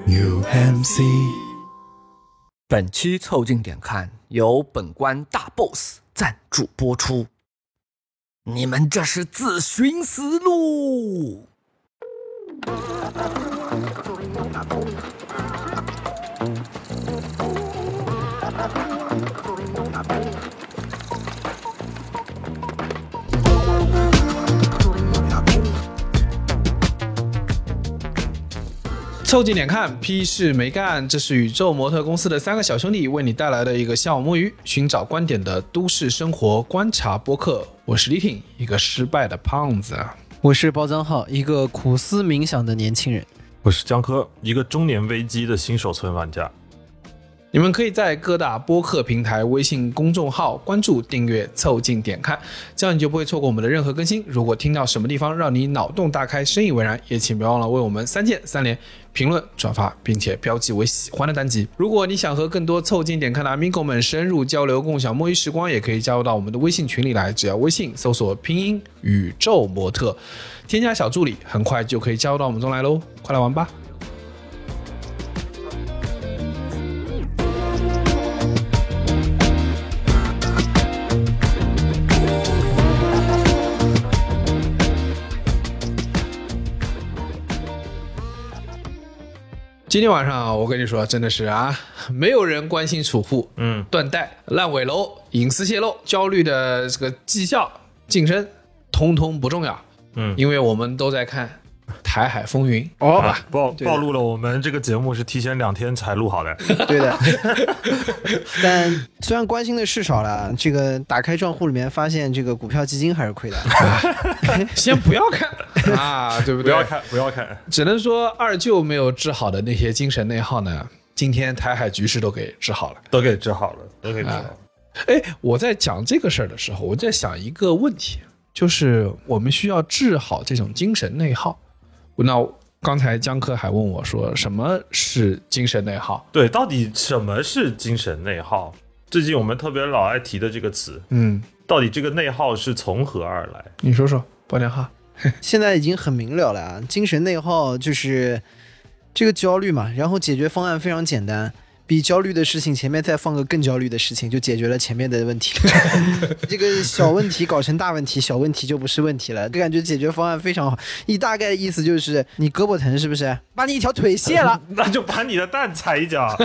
UMC。 本期凑近点看由本关大 boss 赞助播出。你们这是自寻死路。 凑近点看，屁事没干。这是宇宙模特公司的3个小兄弟为你带来的一个下午摸鱼、寻找观点的都市生活观察播客。我是李挺，一个失败的胖子。 我是包藏浩，一个苦思冥想的年轻人。 我是江科，一个中年危机的新手村玩家。 你们可以在各大播客平台、微信公众号关注、订阅、凑近点看，这样你就不会错过我们的任何更新。如果听到什么地方让你脑洞大开、深以为然，也请别忘了为我们3键3连、评论、转发，并且标记为喜欢的单集。如果你想和更多凑近点看的 Amigo 们深入交流、共享摸鱼时光，也可以加入到我们的微信群里来，只要微信搜索拼音宇宙模特，添加小助理，很快就可以加入到我们中来喽！快来玩吧！今天晚上我跟你说，真的是啊，没有人关心储户，断贷、烂尾楼、隐私泄露、焦虑的这个绩效晋升，通通不重要，因为我们都在看台海风云暴露了我们这个节目是提前2天才录好的。 对的。但虽然关心的事少了，这个打开账户里面发现这个股票基金还是亏的。 先不要看啊，对不对？ 不要看， 只能说二舅没有治好的那些精神内耗呢，今天台海局势都给治好了。我在讲这个事儿的时候，我在想一个问题，就是我们需要治好这种精神内耗。那刚才江科还问我说，什么是精神内耗？ 对，到底什么是精神内耗？最近我们特别老爱提的这个词，到底这个内耗是从何而来？ 你说说，包良浩。 现在已经很明了了啊，精神内耗就是这个焦虑嘛，然后解决方案非常简单，比焦虑的事情前面再放个更焦虑的事情，就解决了前面的问题。这个小问题搞成大问题，小问题就不是问题了，就感觉解决方案非常好。一大概意思就是你胳膊疼是不是？把你一条腿卸了， 那就把你的蛋踩一脚。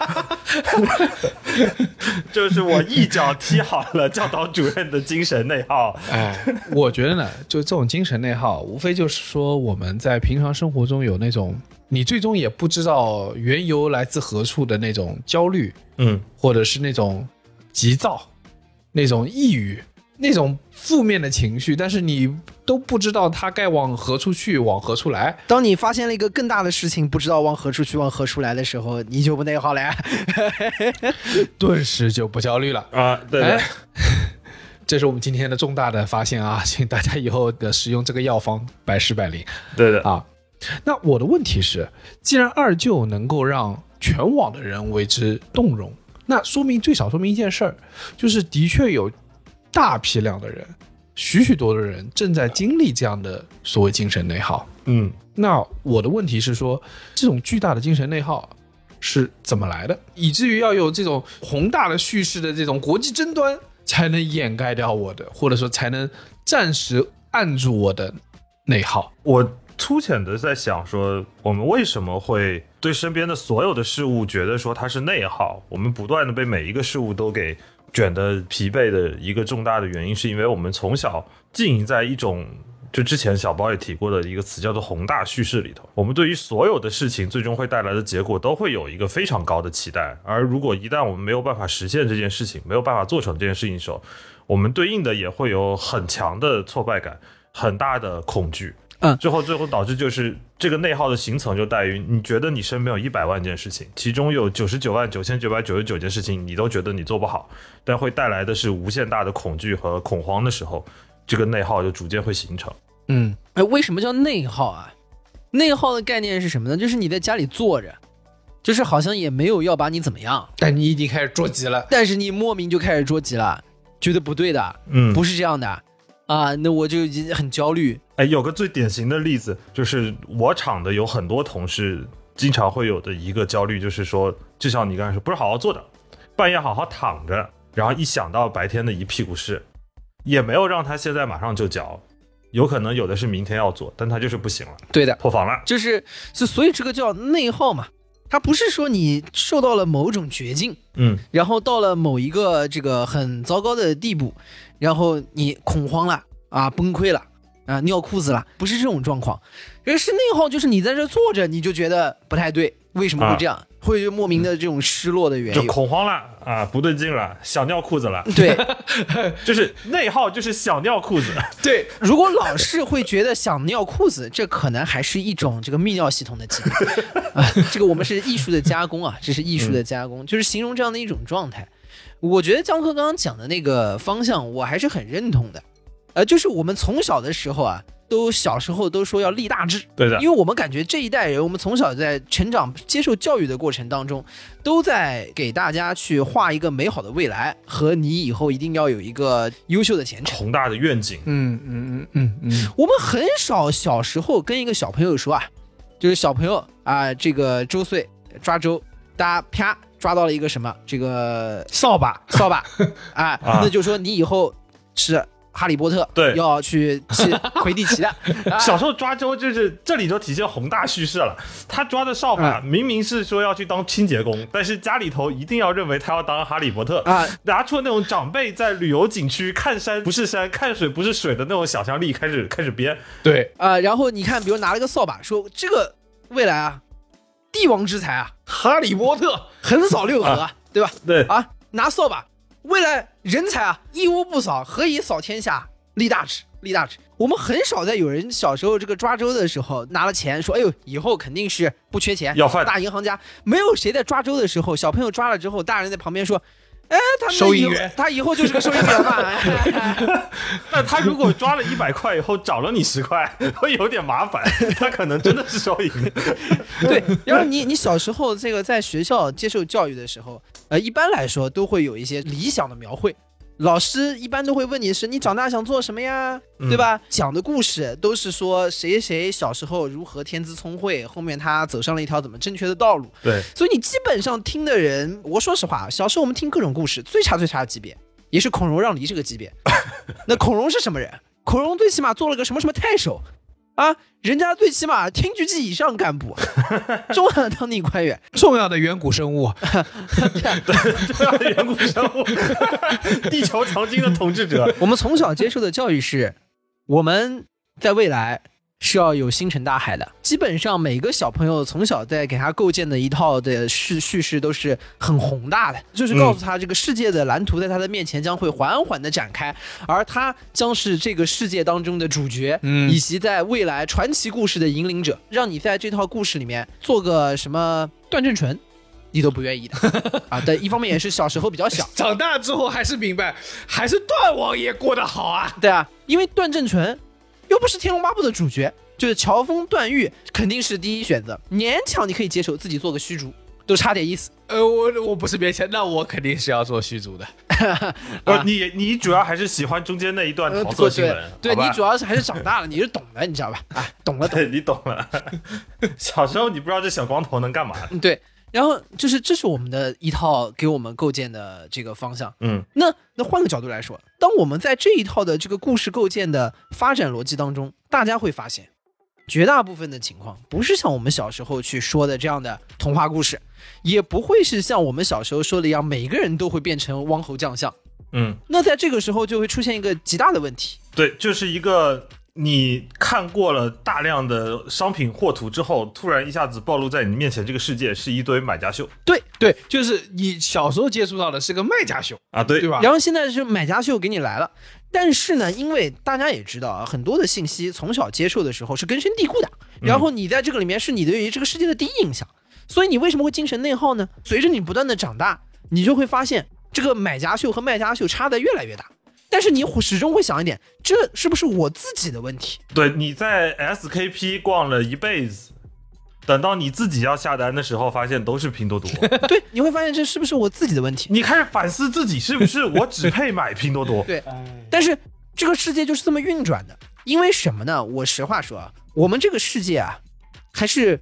就是我一脚踢好了教导主任的精神内耗。 我觉得呢，就这种精神内耗，无非就是说我们在平常生活中有那种你最终也不知道缘由来自何处的那种焦虑，或者是那种急躁、那种抑郁、那种负面的情绪，但是你都不知道它该往何处去，往何处来。 当你发现了一个更大的事情，不知道往何处去，往何处来的时候，你就不内耗了呀。 顿时就不焦虑了啊！对的。 这是我们今天的重大的发现啊，请大家以后的使用这个药方百试百灵。 对的啊。那我的问题是，既然二舅能够让全网的人为之动容，那最少说明一件事儿，就是的确有大批量的人，许多的人正在经历这样的所谓精神内耗。那我的问题是说，这种巨大的精神内耗是怎么来的，以至于要有这种宏大的叙事的这种国际争端才能掩盖掉我的，或者说才能暂时按住我的内耗。 我粗浅的在想说，我们为什么会对身边的所有的事物觉得说它是内耗，我们不断的被每一个事物都给卷得疲惫的一个重大的原因，是因为我们从小浸淫在一种就之前小包也提过的一个词叫做宏大叙事里头，我们对于所有的事情最终会带来的结果都会有一个非常高的期待，而如果一旦我们没有办法实现这件事情，没有办法做成这件事情的时候，我们对应的也会有很强的挫败感，很大的恐惧。最后导致就是这个内耗的形成就在于，你觉得你身边有100万件事情，其中有999999件事情你都觉得你做不好，但会带来的是无限大的恐惧和恐慌的时候，这个内耗就逐渐会形成。 为什么叫内耗啊？内耗的概念是什么呢？就是你在家里坐着，就是好像也没有要把你怎么样， 但你已经开始着急了， 但是你莫名就开始着急了，觉得不对的，不是这样的啊，那我就已经很焦虑。 有个最典型的例子就是我厂的有很多同事经常会有的一个焦虑，就是说，就像你刚才说，不是好好坐着，半夜好好躺着，然后一想到白天的一屁股事，也没有让他现在马上就交，有可能有的是明天要做，但他就是不行了， 对的， 破防了。 所以这个叫内耗嘛，它不是说你受到了某种绝境，然后到了某一个这个很糟糕的地步，然后你恐慌了啊，崩溃了啊，尿裤子了，不是这种状况。而是内耗，就是你在这坐着，你就觉得不太对，为什么会这样？会有莫名的这种失落的缘由， 就恐慌了啊，不对劲了，想尿裤子了。 对， 就是内耗，就是想尿裤子。 对，如果老是会觉得想尿裤子，这可能还是一种这个泌尿系统的疾病啊。这个我们是艺术的加工啊，这是艺术的加工，就是形容这样的一种状态。我觉得江科刚刚讲的那个方向，我还是很认同的。就是我们从小的时候啊，小时候都说要立大志， 对的， 因为我们感觉这一代人，我们从小在成长、接受教育的过程当中，都在给大家去画一个美好的未来，和你以后一定要有一个优秀的前程、 宏大的愿景。 我们很少小时候跟一个小朋友说啊，就是小朋友啊，这个周岁抓周，大家啪抓到了一个什么这个扫把啊，那就说你以后是哈利波特， 对， 要去魁地奇的。 小时候抓周就是这里就体现宏大叙事了。他抓的扫把明明是说要去当清洁工，但是家里头一定要认为他要当哈利波特啊，拿出那种长辈在旅游景区看山不是山、看水不是水的那种想象力，开始编。 对然后你看，比如拿了个扫把，说这个未来啊，帝王之才啊， 哈利波特横扫六合，对吧？ 对啊，拿扫把。未来人才啊，一屋不扫，何以扫天下？立大志，立大志。我们很少在有人小时候这个抓周的时候拿了钱说，哎呦，以后肯定是不缺钱， 要饭大银行家。没有谁在抓周的时候，小朋友抓了之后，大人在旁边说，哎， 收银员， 他以后就是个收银员嘛。 那他如果抓了100块以后找了你10块，会有点麻烦。他可能真的是收银。 对，然后你小时候这个在学校接受教育的时候，一般来说都会有一些理想的描绘。老师一般都会问你是你长大想做什么呀，对吧？讲的故事都是说谁谁小时候如何天资聪慧，后面他走上了一条怎么正确的道路。 对， 所以你基本上听的人，我说实话，小时候我们听各种故事，最差的级别也是孔融让梨这个级别。那孔融是什么人？孔融最起码做了个什么太守啊，人家最起码厅局级以上干部，重要的当地官员， 重要的远古生物， 对，重要的远古生物，地球长今的统治者。 我们从小接受的教育是，我们在未来是要有星辰大海的。基本上每个小朋友从小在给他构建的一套的叙事都是很宏大的，就是告诉他这个世界的蓝图在他的面前将会缓缓的展开，而他将是这个世界当中的主角，以及在未来传奇故事的引领者，让你在这套故事里面做个什么段正淳你都不愿意的啊！但一方面也是小时候比较小， 长大之后还是明白，还是段王爷过得好啊。 对啊，因为段正淳又不是《天龙八部》的主角，就是乔峰、段誉肯定是第一选择，勉强你可以接受自己做个虚竹，都差点意思。 我不是勉强，那我肯定是要做虚竹的。 你主要还是喜欢中间那一段桃色新闻， 对你主要是还是长大了，你是懂的，你知道吧？啊，懂了。 对，你懂了。小时候你不知道这小光头能干嘛。 对。然后就是这是我们的一套给我们构建的这个方向。那换个角度来说，当我们在这一套的这个故事构建的发展逻辑当中，大家会发现绝大部分的情况不是像我们小时候去说的这样的童话故事，也不会是像我们小时候说的一样每个人都会变成汪侯将相。那在这个时候就会出现一个极大的问题。 对，就是一个你看过了大量的商品货图之后，突然一下子暴露在你面前，这个世界是一堆买家秀。 对，就是你小时候接触到的是个卖家秀啊，对吧？ 然后现在是买家秀给你来了，但是呢，因为大家也知道啊，很多的信息从小接受的时候是根深蒂固的，然后你在这个里面是你对于这个世界的第一印象，所以你为什么会精神内耗呢？随着你不断的长大，你就会发现这个买家秀和卖家秀差的越来越大。但是你始终会想一点，这是不是我自己的问题？ 对，你在 SKP 逛了一辈子，等到你自己要下单的时候，发现都是拼多多。 对，你会发现这是不是我自己的问题？ 你开始反思自己是不是我只配买拼多多？ 对，但是这个世界就是这么运转的。因为什么呢？我实话说啊，我们这个世界啊，还是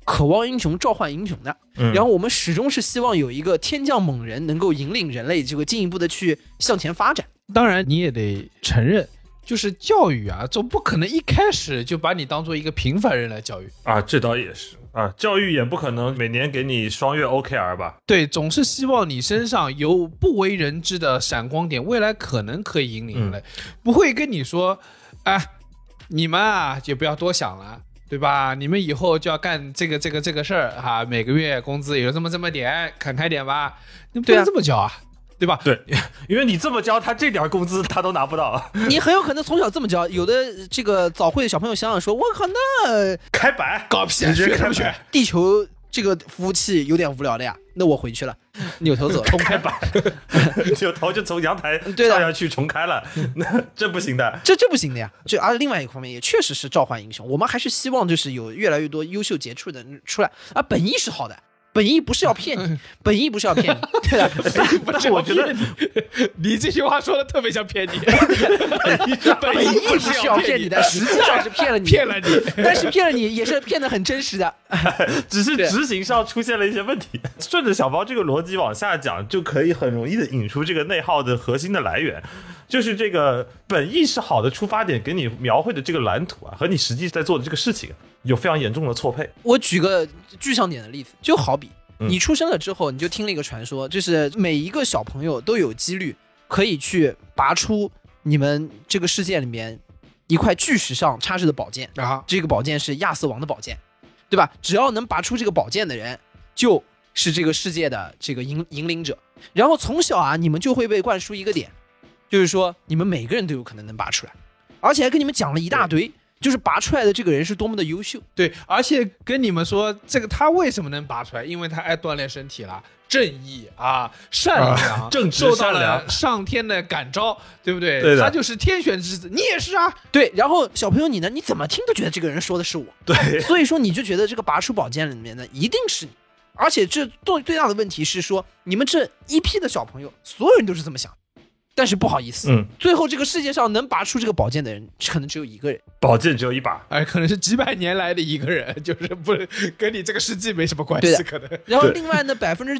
渴望英雄召唤英雄的，然后我们始终是希望有一个天降猛人能够引领人类这个进一步的去向前发展。 当然你也得承认，就是教育啊，总不可能一开始就把你当做一个平凡人来教育啊，这倒也是啊，教育也不可能每年给你双月 OKR 吧？ 对，总是希望你身上有不为人知的闪光点，未来可能可以引领人类，不会跟你说，你们啊就不要多想了，对吧？你们以后就要干这个事儿哈，每个月工资也就这么点，看开点吧，你不能这么教啊。对吧？ 对，因为你这么教他，这点工资他都拿不到。 你很有可能从小这么教，有的这个早会的小朋友想想说，我靠，那开摆搞屁，学什么学？ 地球这个服务器有点无聊的呀，那我回去了，扭头走了， 重开摆，扭头就从阳台跳下去重开了，那这不行的， 这不行的呀。而另外一个方面也确实是召唤英雄，我们还是希望就是有越来越多优秀杰出的人出来，本意是好的。本意不是要骗你，本意不是要骗你，对的。 不是，我觉得你这句话说的特别像骗你。 本意不是要骗你的，实际上是骗了你，但是骗了你也是骗得很真实的， 只是执行上出现了一些问题。顺着小包这个逻辑往下讲，就可以很容易的引出这个内耗的核心的来源。就是这个本意是好的出发点给你描绘的这个蓝图啊，和你实际在做的这个事情有非常严重的错配。 我举个具象点的例子，就好比你出生了之后，你就听了一个传说，就是每一个小朋友都有几率可以去拔出你们这个世界里面一块巨石上插着的宝剑啊，这个宝剑是亚瑟王的宝剑，对吧？只要能拔出这个宝剑的人，就是这个世界的这个引领者。然后从小啊，你们就会被灌输一个点，就是说你们每个人都有可能能拔出来，而且还跟你们讲了一大堆，就是拔出来的这个人是多么的优秀。 对，而且跟你们说这个他为什么能拔出来，因为他爱锻炼身体了，正义啊，善良， 正直受到了上天的感召，对不对？ 对的， 他就是天选之子，你也是啊。 对，然后小朋友你呢，你怎么听都觉得这个人说的是我。 对， 所以说你就觉得这个拔出宝剑里面的一定是你，而且这最大的问题是说，你们这一批的小朋友，所有人都是这么想。但是不好意思，最后这个世界上能拔出这个宝剑的人，可能只有一个人， 宝剑只有一把， 可能是几百年来的一个人，就是不跟你这个世纪没什么关系，可能。 然后另外呢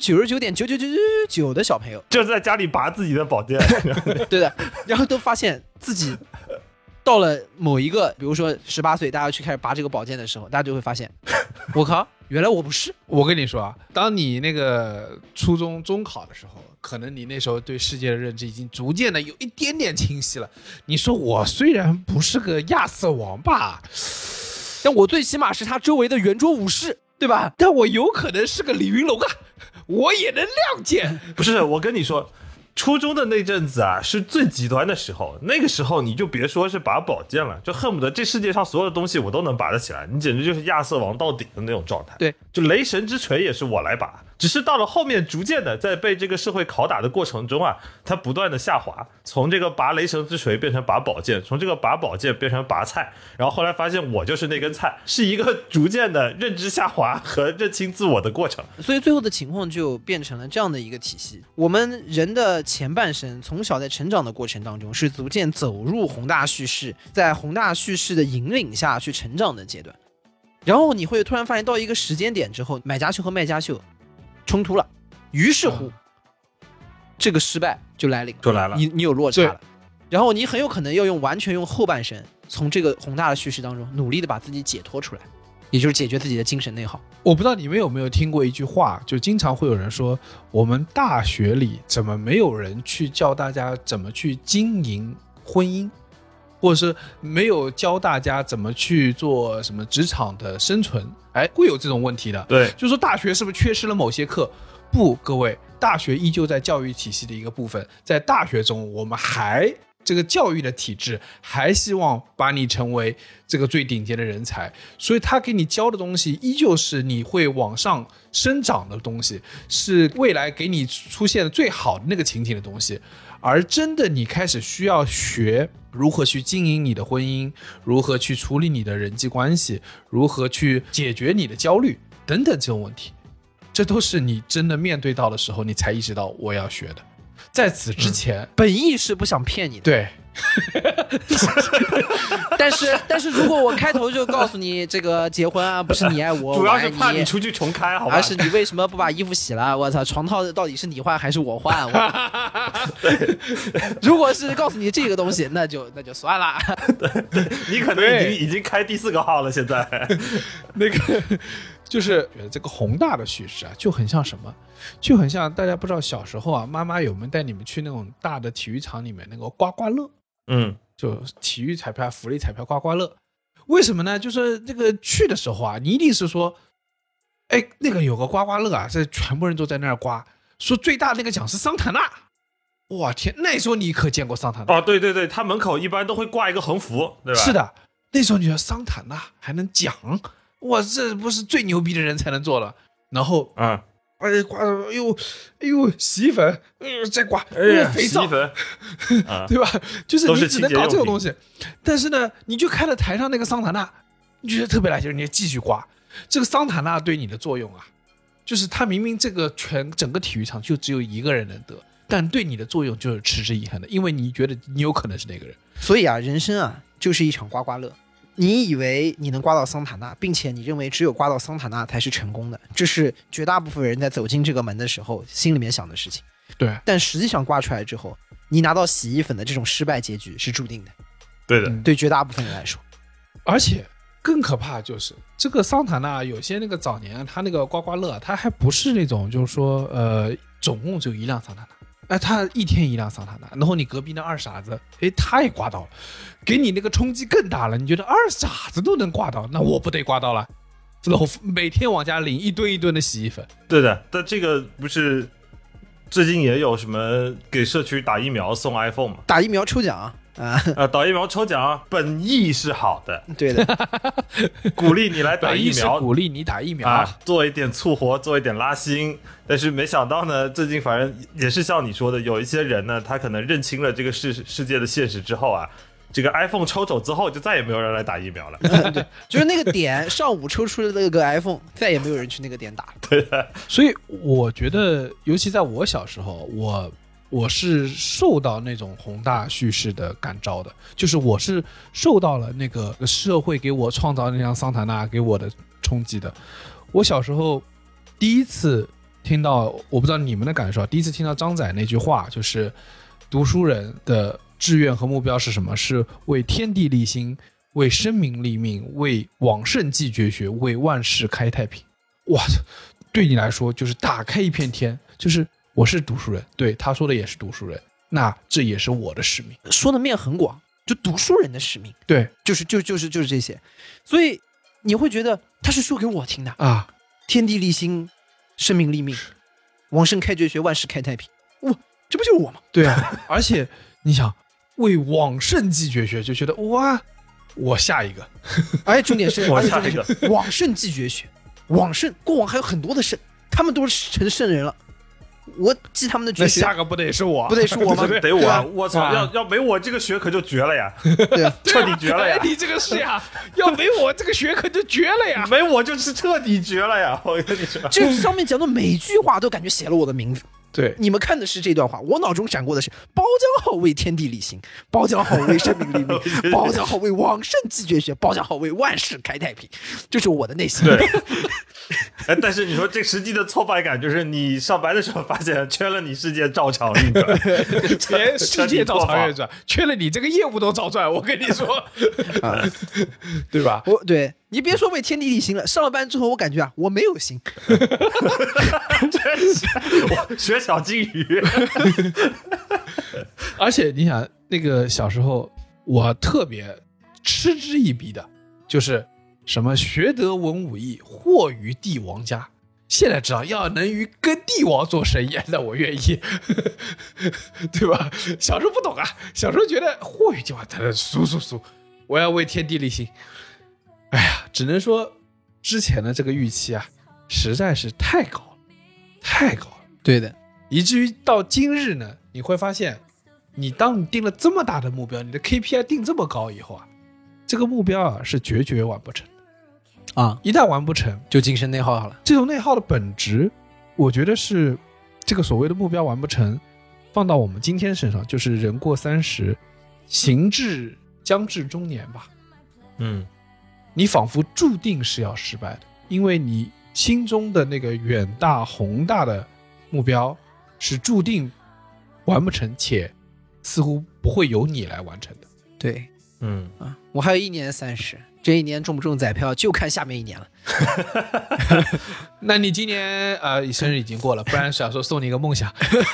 ，99.999999%的小朋友就在家里拔自己的宝剑， 对的，然后都发现自己到了某一个，比如说18岁，大家去开始拔这个宝剑的时候，大家就会发现，我靠，原来我不是。 我跟你说啊，当你那个初中中考的时候，可能你那时候对世界的认知已经逐渐的有一点点清晰了。你说我虽然不是个亚瑟王吧， 但我最起码是他周围的圆桌武士，对吧？ 但我有可能是个李云龙啊，我也能亮剑。 不是，我跟你说，初中的那阵子啊，是最极端的时候。那个时候你就别说是拔宝剑了，就恨不得这世界上所有的东西我都能拔得起来，你简直就是亚瑟王到顶的那种状态。 对， 就雷神之锤也是我来拔。只是到了后面，逐渐的在被这个社会拷打的过程中啊，它不断的下滑，从这个拔雷神之锤变成拔宝剑，从这个拔宝剑变成拔菜，然后后来发现我就是那根菜，是一个逐渐的认知下滑和认清自我的过程。 所以最后的情况就变成了这样的一个体系：我们人的前半生从小在成长的过程当中，是逐渐走入宏大叙事，在宏大叙事的引领下去成长的阶段。然后你会突然发现，到一个时间点之后，买家秀和卖家秀冲突了，于是乎，这个失败就来临，你有落差了，然后你很有可能要完全用后半生，从这个宏大的叙事当中努力的把自己解脱出来，也就是解决自己的精神内耗。 我不知道你们有没有听过一句话，就经常会有人说，我们大学里怎么没有人去教大家怎么去经营婚姻，或者是没有教大家怎么去做什么职场的生存，会有这种问题的。 对， 就是说大学是不是缺失了某些课？不，各位，大学依旧在教育体系的一个部分，在大学中我们这个教育的体制还希望把你成为这个最顶尖的人才，所以他给你教的东西依旧是你会往上生长的东西，是未来给你出现最好的那个情景的东西。而真的你开始需要学如何去经营你的婚姻，如何去处理你的人际关系，如何去解决你的焦虑等等这种问题，这都是你真的面对到的时候你才意识到我要学的。在此之前， 本意是不想骗你的， 对， 但是如果我开头就告诉你这个结婚啊，不是你爱我， 主要是怕我爱你你出去重开，好吧？ 而是你为什么不把衣服洗了？我操，床套到底是你换还是我换？如果是告诉你这个东西，那就算了。 你可能已经开第4个号了，现在那个就是这个宏大的叙事啊，就很像什么？就很像大家不知道小时候啊，妈妈有没有带你们去那种大的体育场里面那个刮刮乐？就体育彩票、福利彩票、刮刮乐。为什么呢？就是这个去的时候啊，你一定是说，哎，那个有个刮刮乐啊，这全部人都在那儿刮，说最大那个奖是桑塔纳。哇天，那时候你可见过桑塔纳？ 哦，对对对，他门口一般都会挂一个横幅，对吧？ 是的，那时候你说桑塔纳还能奖，哇，这不是最牛逼的人才能做了。然后哎刮，哎呦，洗衣粉，再刮，肥皂， 洗衣粉， 对吧？就是你只能搞这种东西。 西。但是呢，你就开了台上那个桑塔纳，你觉得特别来劲，你继续刮。这个桑塔纳对你的作用啊，就是他明明这个整个体育场就只有一个人能得，但对你的作用就是持之以恒的，因为你觉得你有可能是那个人。 所以啊，人生啊就是一场刮刮乐。你以为你能刮到桑塔纳，并且你认为只有刮到桑塔纳才是成功的，这是绝大部分人在走进这个门的时候心里面想的事情。 对， 但实际上刮出来之后，你拿到洗衣粉的这种失败结局是注定的。 对的， 对绝大部分人来说。 而且更可怕就是这个桑塔纳，有些那个早年他那个刮刮乐，他还不是那种就是说总共只有一辆桑塔纳。哎，他一天一辆桑塔纳，然后你隔壁那二傻子，哎，他也刮到了，给你那个冲击更大了。你觉得二傻子都能刮到，那我不得刮到了？然后每天往家领一吨一吨的洗衣粉。 对的，但这个不是最近也有什么给社区打疫苗送 iPhone 吗？ 打疫苗抽奖打疫苗抽奖本意是好的， 对的， 鼓励你来打疫苗， 鼓励你打疫苗做一点促活，做一点拉新。但是没想到呢，最近反正也是像你说的，有一些人呢，他可能认清了这个世界的现实之后啊，这个 iPhone 抽走之后，就再也没有人来打疫苗了。 对，就是那个点，上午抽出的那个 iPhone， 再也没有人去那个点打了。 对的， 所以我觉得，尤其在我小时候，我是受到那种宏大叙事的感召的，就是我是受到了那个社会给我创造那辆桑塔纳给我的冲击的。我小时候第一次听到，我不知道你们的感受，第一次听到张载那句话，就是读书人的志愿和目标是什么？是为天地立心，为生民立命，为往圣继绝学，为万世开太平。哇，对你来说就是打开一片天，就是我是读书人，对，他说的也是读书人，那这也是我的使命。 说的面很广，就读书人的使命， 对， 就是这些。所以你会觉得他是说给我听的啊， 天地立心，生民立命，往圣开绝学，万世开太平。哇，这不就是我吗？ 对啊，而且你想为往圣继绝学，就觉得哇，我下一个。 而且重点是， 我下一个往圣继绝学，往圣过往还有很多的圣，他们都是成圣人了。我记他们的绝学， 那下个不得是我？ 不得是我吗？ 得我，我操！要没我这个学可就绝了呀， 对， 彻底绝了呀！ 你这个是呀，要没我这个学可就绝了呀， 没我就是彻底绝了呀！我跟你说， 这上面讲的每一句话都感觉写了我的名字。 对， 你们看的是这段话，我脑中闪过的是包浆好为天地立心，包浆好为生民立命，包浆好为往圣继绝学，包浆好为万世开太平，这是我的内心。 对。哎，但是你说这实际的挫败感，就是你上班的时候发现缺了你世界照常运转， 连世界照常运转，缺了你这个业务都照转。我跟你说，对吧？ 对你别说为天地立心了，上了班之后我感觉啊，我没有心。 我学小金鱼。 而且你想，那个小时候我特别嗤之以鼻的，就是什么学得文武艺，或于帝王家。现在知道要能与跟帝王做生意，那我愿意，对吧？小时候不懂啊，小时候觉得或于帝王，苏，我要为天地立心。哎呀，只能说之前的这个预期啊，实在是太高了，太高了。 对的， 以至于到今日呢，你会发现，当你定了这么大的目标，你的 KPI 定这么高以后啊，这个目标啊是决完不成的啊！ 一旦完不成， 就精神内耗好了。 这种内耗的本质，我觉得是这个所谓的目标完不成，放到我们今天身上，就是人过30， 行至将至中年吧，你仿佛注定是要失败的，因为你心中的那个远大宏大的目标是注定完不成，且似乎不会由你来完成的。 对，我还有1年30，这一年中不中彩票就看下面一年了。 那你今年生日已经过了，不然小时候送你一个梦想。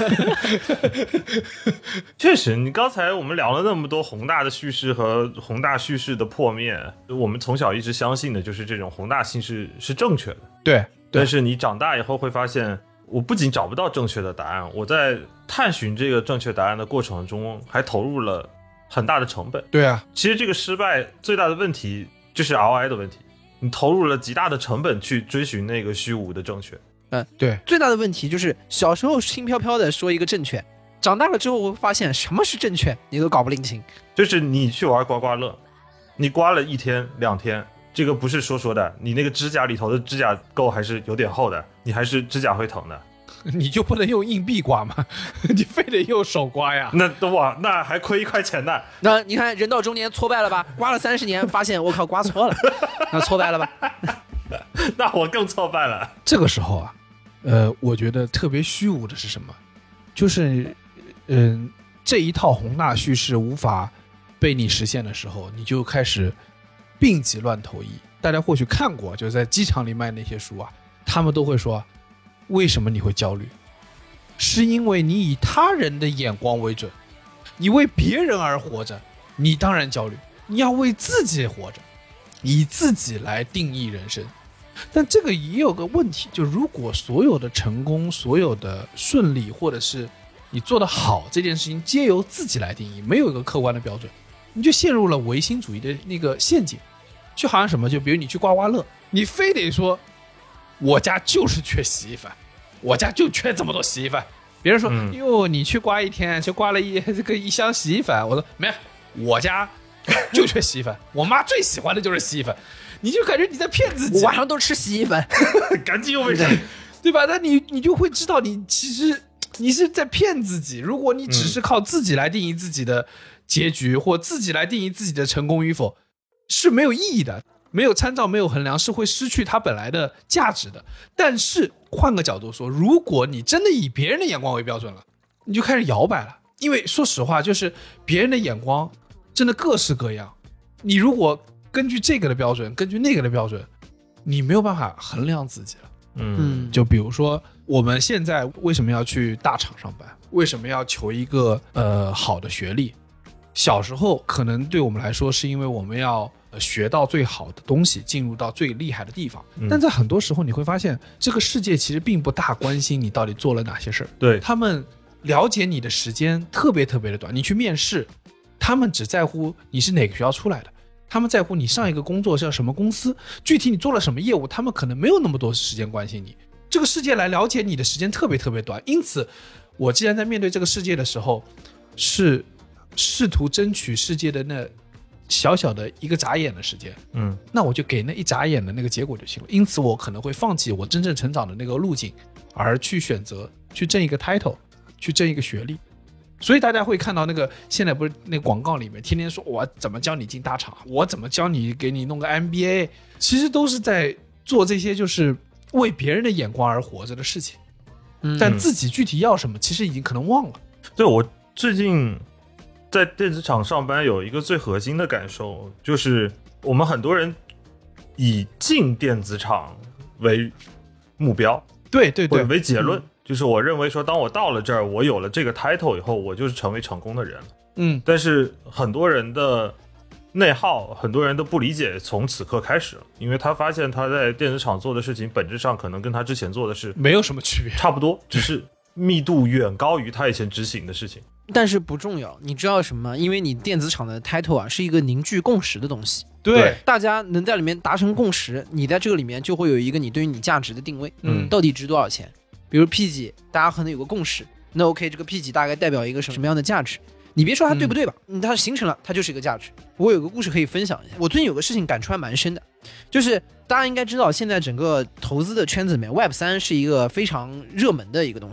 确实，你刚才我们聊了那么多宏大的叙事和宏大叙事的破灭，我们从小一直相信的就是这种宏大叙事是正确的。 对， 但是你长大以后会发现，我不仅找不到正确的答案，我在探寻这个正确答案的过程中还投入了很大的成本。 对啊， 其实这个失败最大的问题就是 ROI 的问题，你投入了极大的成本去追寻那个虚无的正确。 对， 最大的问题就是小时候轻飘飘的说一个正确，长大了之后会发现什么是正确你都搞不拎清。 就是你去玩刮刮乐，你刮了1天2天，这个不是说的，你那个指甲里头的指甲垢还是有点厚的，你还是指甲会疼的。 你就不能用硬币刮吗？你非得用手刮呀？ 那还亏1块钱呢。 那你看人到中年挫败了吧？刮了30年，发现我靠刮错了，那挫败了吧？ 那我更挫败了。 这个时候啊，我觉得特别虚无的是什么？就是这一套宏大叙事无法被你实现的时候，你就开始病急乱投医。大家或许看过，就是在机场里卖那些书啊，他们都会说，为什么你会焦虑？是因为你以他人的眼光为准，你为别人而活着，你当然焦虑。你要为自己活着，以自己来定义人生。但这个也有个问题，就如果所有的成功、所有的顺利，或者是你做得好这件事情皆由自己来定义，没有一个客观的标准，你就陷入了唯心主义的那个陷阱。就好像什么，就比如你去刮刮乐，你非得说我家就是缺洗衣粉，我家就缺这么多洗衣粉。别人说哟，你去刮1天就刮了一箱洗衣粉，我说没有，我家就缺洗衣粉，我妈最喜欢的就是洗衣粉。你就感觉你在骗自己， 我晚上都吃洗衣粉， 干净又卫生， 对吧？那你就会知道，你其实你是在骗自己。如果你只是靠自己来定义自己的结局，或自己来定义自己的成功与否，是没有意义的，没有参照，没有衡量，是会失去它本来的价值的。但是换个角度说，如果你真的以别人的眼光为标准了，你就开始摇摆了。因为说实话，就是别人的眼光真的各式各样，你如果根据这个的标准，根据那个的标准，你没有办法衡量自己了。就比如说我们现在为什么要去大厂上班，为什么要求一个好的学历？小时候可能对我们来说是因为我们要学到最好的东西，进入到最厉害的地方。但在很多时候你会发现，这个世界其实并不大关心你到底做了哪些事儿。 对， 他们了解你的时间特别特别的短。你去面试，他们只在乎你是哪个学校出来的，他们在乎你上一个工作是什么公司，具体你做了什么业务，他们可能没有那么多时间关心你。这个世界来了解你的时间特别特别短，因此我既然在面对这个世界的时候是试图争取世界的那小小的一个眨眼的时间，那我就给那一眨眼的那个结果就行了。因此我可能会放弃我真正成长的那个路径，而去选择去挣一个 title， 去挣一个学历。所以大家会看到那个现在不是那广告里面天天说我怎么教你进大厂，我怎么教你给你弄个 MBA， 其实都是在做这些就是为别人的眼光而活着的事情，但自己具体要什么其实已经可能忘了。 对，我最近在电子厂上班有一个最核心的感受，就是我们很多人以进电子厂为目标， 对对对， 为结论，就是我认为说当我到了这儿，我有了这个 title 以后，我就是成为成功的人了。但是很多人的内耗，很多人的不理解从此刻开始了，因为他发现他在电子厂做的事情本质上可能跟他之前做的事没有什么区别， 差不多，只是密度远高于他以前执行的事情。 但是不重要，你知道什么？因为你电子厂的 title 啊是一个凝聚共识的东西， 对， 大家能在里面达成共识，你在这个里面就会有一个你对于你价值的定位，到底值多少钱？比如 P 级，大家可能有个共识，那 OK， 这个 P 级大概代表一个什么样的价值？你别说它对不对吧，它形成了，它就是一个价值。我有个故事可以分享一下，我最近有个事情感触还蛮深的，就是大家应该知道，现在整个投资的圈子里面 Web3 是一个非常热门的一个东西。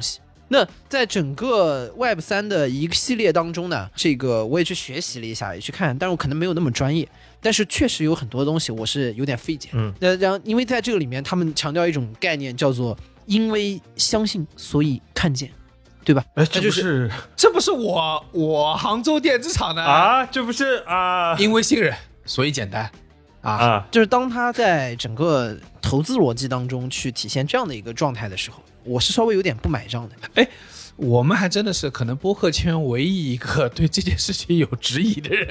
那在整个 Web3 的一个系列当中呢，这个我也去学习了一下，也去看，但是我可能没有那么专业，但是确实有很多东西我是有点费解。然后因为在这个里面，他们强调一种概念叫做“因为相信，所以看见”，对吧？ 这不是我杭州电子厂的啊，这不是啊， 因为信任，所以简单啊， 就是当他在整个投资逻辑当中去体现这样的一个状态的时候，我是稍微有点不买账的。 哎，我们还真的是可能播客圈唯一一个对这件事情有质疑的人。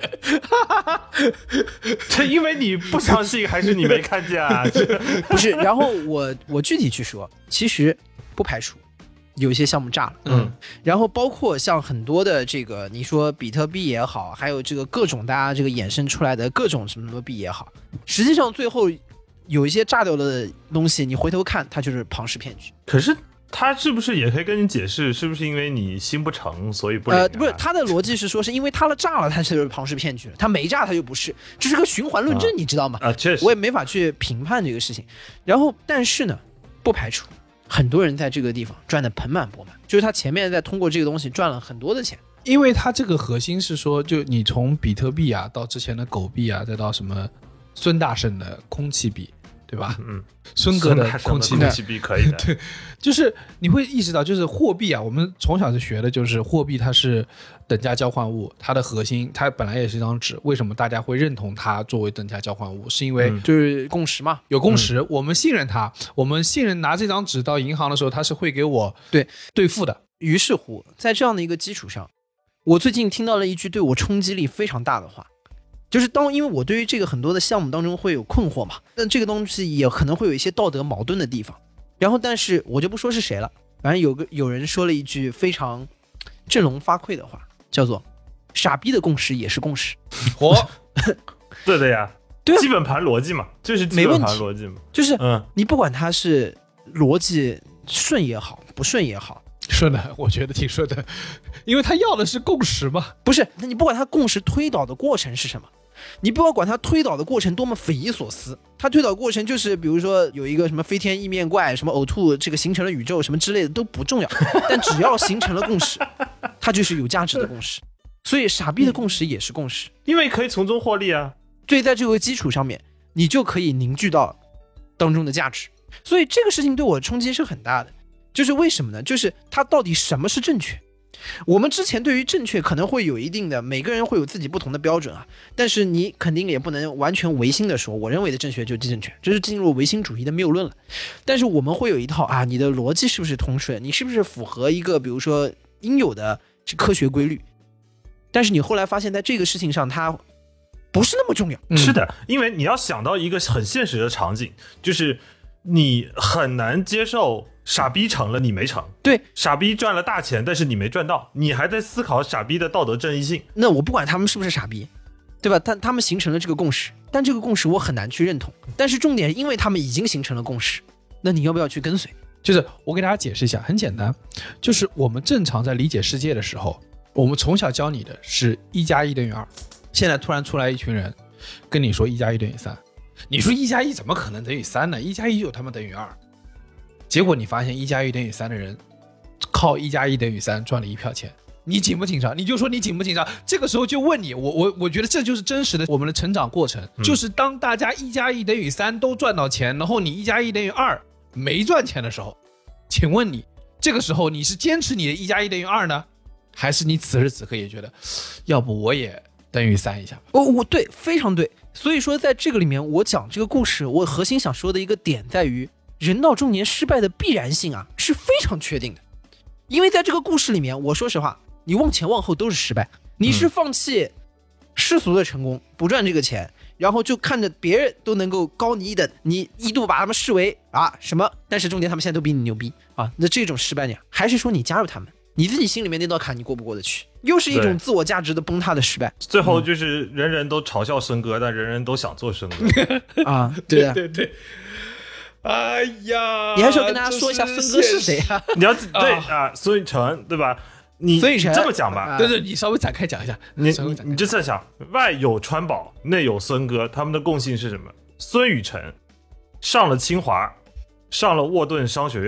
这因为你不相信，还是你没看见啊？ 不是，然后我具体去说，其实不排除有一些项目炸了，然后包括像很多的这个，你说比特币也好，还有这个各种大家这个衍生出来的各种什么币也好，实际上最后有一些炸掉的东西，你回头看它就是庞氏骗局。 可是他是不是也可以跟你解释，是不是因为你心不诚，所以不领？ 不是，他的逻辑是说，是因为他炸了，他就是庞氏骗局了；他没炸，他就不是，这是个循环论证，你知道吗？ 确实， 我也没法去评判这个事情。然后，但是呢，不排除很多人在这个地方赚得盆满钵满，就是他前面在通过这个东西赚了很多的钱。 因为他这个核心是说，就你从比特币啊，到之前的狗币啊，再到什么孙大圣的空气币。对吧？孙哥的空气币可以的。 对，就是你会意识到，就是货币啊，我们从小就学的就是货币，它是等价交换物，它的核心，它本来也是一张纸。为什么大家会认同它作为等价交换物？是因为就是共识嘛， 有共识，我们信任它，我们信任拿这张纸到银行的时候，它是会给我兑付的。 于是乎，在这样的一个基础上，我最近听到了一句对我冲击力非常大的话。就是因为我对于这个很多的项目当中会有困惑嘛，但这个东西也可能会有一些道德矛盾的地方。然后，但是我就不说是谁了，反正有人说了一句非常振聋发聩的话，叫做“傻逼的共识也是共识”。 对的呀， 对啊， 基本盘逻辑嘛，就是基本盘逻辑嘛， 就是你不管它是逻辑顺也好，不顺也好。 顺的，我觉得挺顺的，因为他要的是共识嘛。 不是，那你不管他共识推导的过程是什么，你不要管他推导的过程多么匪夷所思，他推导过程就是比如说有一个什么飞天意面怪，什么呕吐这个形成了宇宙什么之类的都不重要，但只要形成了共识，它就是有价值的共识。所以傻逼的共识也是共识， 因为可以从中获利啊。 对，在这个基础上面，你就可以凝聚到当中的价值。所以这个事情对我冲击是很大的。就是为什么呢？就是它到底什么是正确？我们之前对于正确可能会有一定的，每个人会有自己不同的标准啊。但是你肯定也不能完全唯心的说，我认为的正确就是正确，这是进入唯心主义的谬论了。但是我们会有一套啊，你的逻辑是不是通顺？你是不是符合一个比如说应有的科学规律？但是你后来发现，在这个事情上，它不是那么重要。 是的，因为你要想到一个很现实的场景，就是你很难接受。傻逼成了，你没成。 对， 傻逼赚了大钱，但是你没赚到，你还在思考傻逼的道德正义性。 那我不管他们是不是傻逼，对吧？但他们形成了这个共识，但这个共识我很难去认同。但是重点，因为他们已经形成了共识，那你要不要去跟随？ 就是我给大家解释一下，很简单，就是我们正常在理解世界的时候，我们从小教你的是1+1等于2，现在突然出来一群人跟你说1+1等于3，你说1+1怎么可能等于3呢？1+1就他妈等于2。结果你发现1+1等于3的人靠1+1等于3赚了1票钱，你紧不紧张？你就说你紧不紧张？这个时候就问你，我觉得这就是真实的我们的成长过程，就是当大家1+1等于3都赚到钱，然后你1+1等于2没赚钱的时候，请问你这个时候你是坚持你的1+1等于2呢，还是你此时此刻也觉得要不我也等于3一下？ 对，非常对。所以说在这个里面，我讲这个故事，我核心想说的一个点在于，人到中年失败的必然性啊是非常确定的。因为在这个故事里面，我说实话，你往前往后都是失败。你是放弃世俗的成功，不赚这个钱，然后就看着别人都能够高你一等，你一度把他们视为什么，但是中间他们现在都比你牛逼啊，那这种失败呢？还是说你加入他们，你自己心里面那道坎你过不过得去？又是一种自我价值的崩塌的失败。 最后就是人人都嘲笑孙哥，但人人都想做孙哥啊，对啊， 对。哎呀， 你还是要跟大家说一下孙哥是谁啊？ 你要对啊，孙宇晨对吧？你这么讲吧， 对，你稍微展开讲一下。你就这么想，外有川宝，内有孙哥，他们的共性是什么？孙宇晨上了清华，上了沃顿商学院，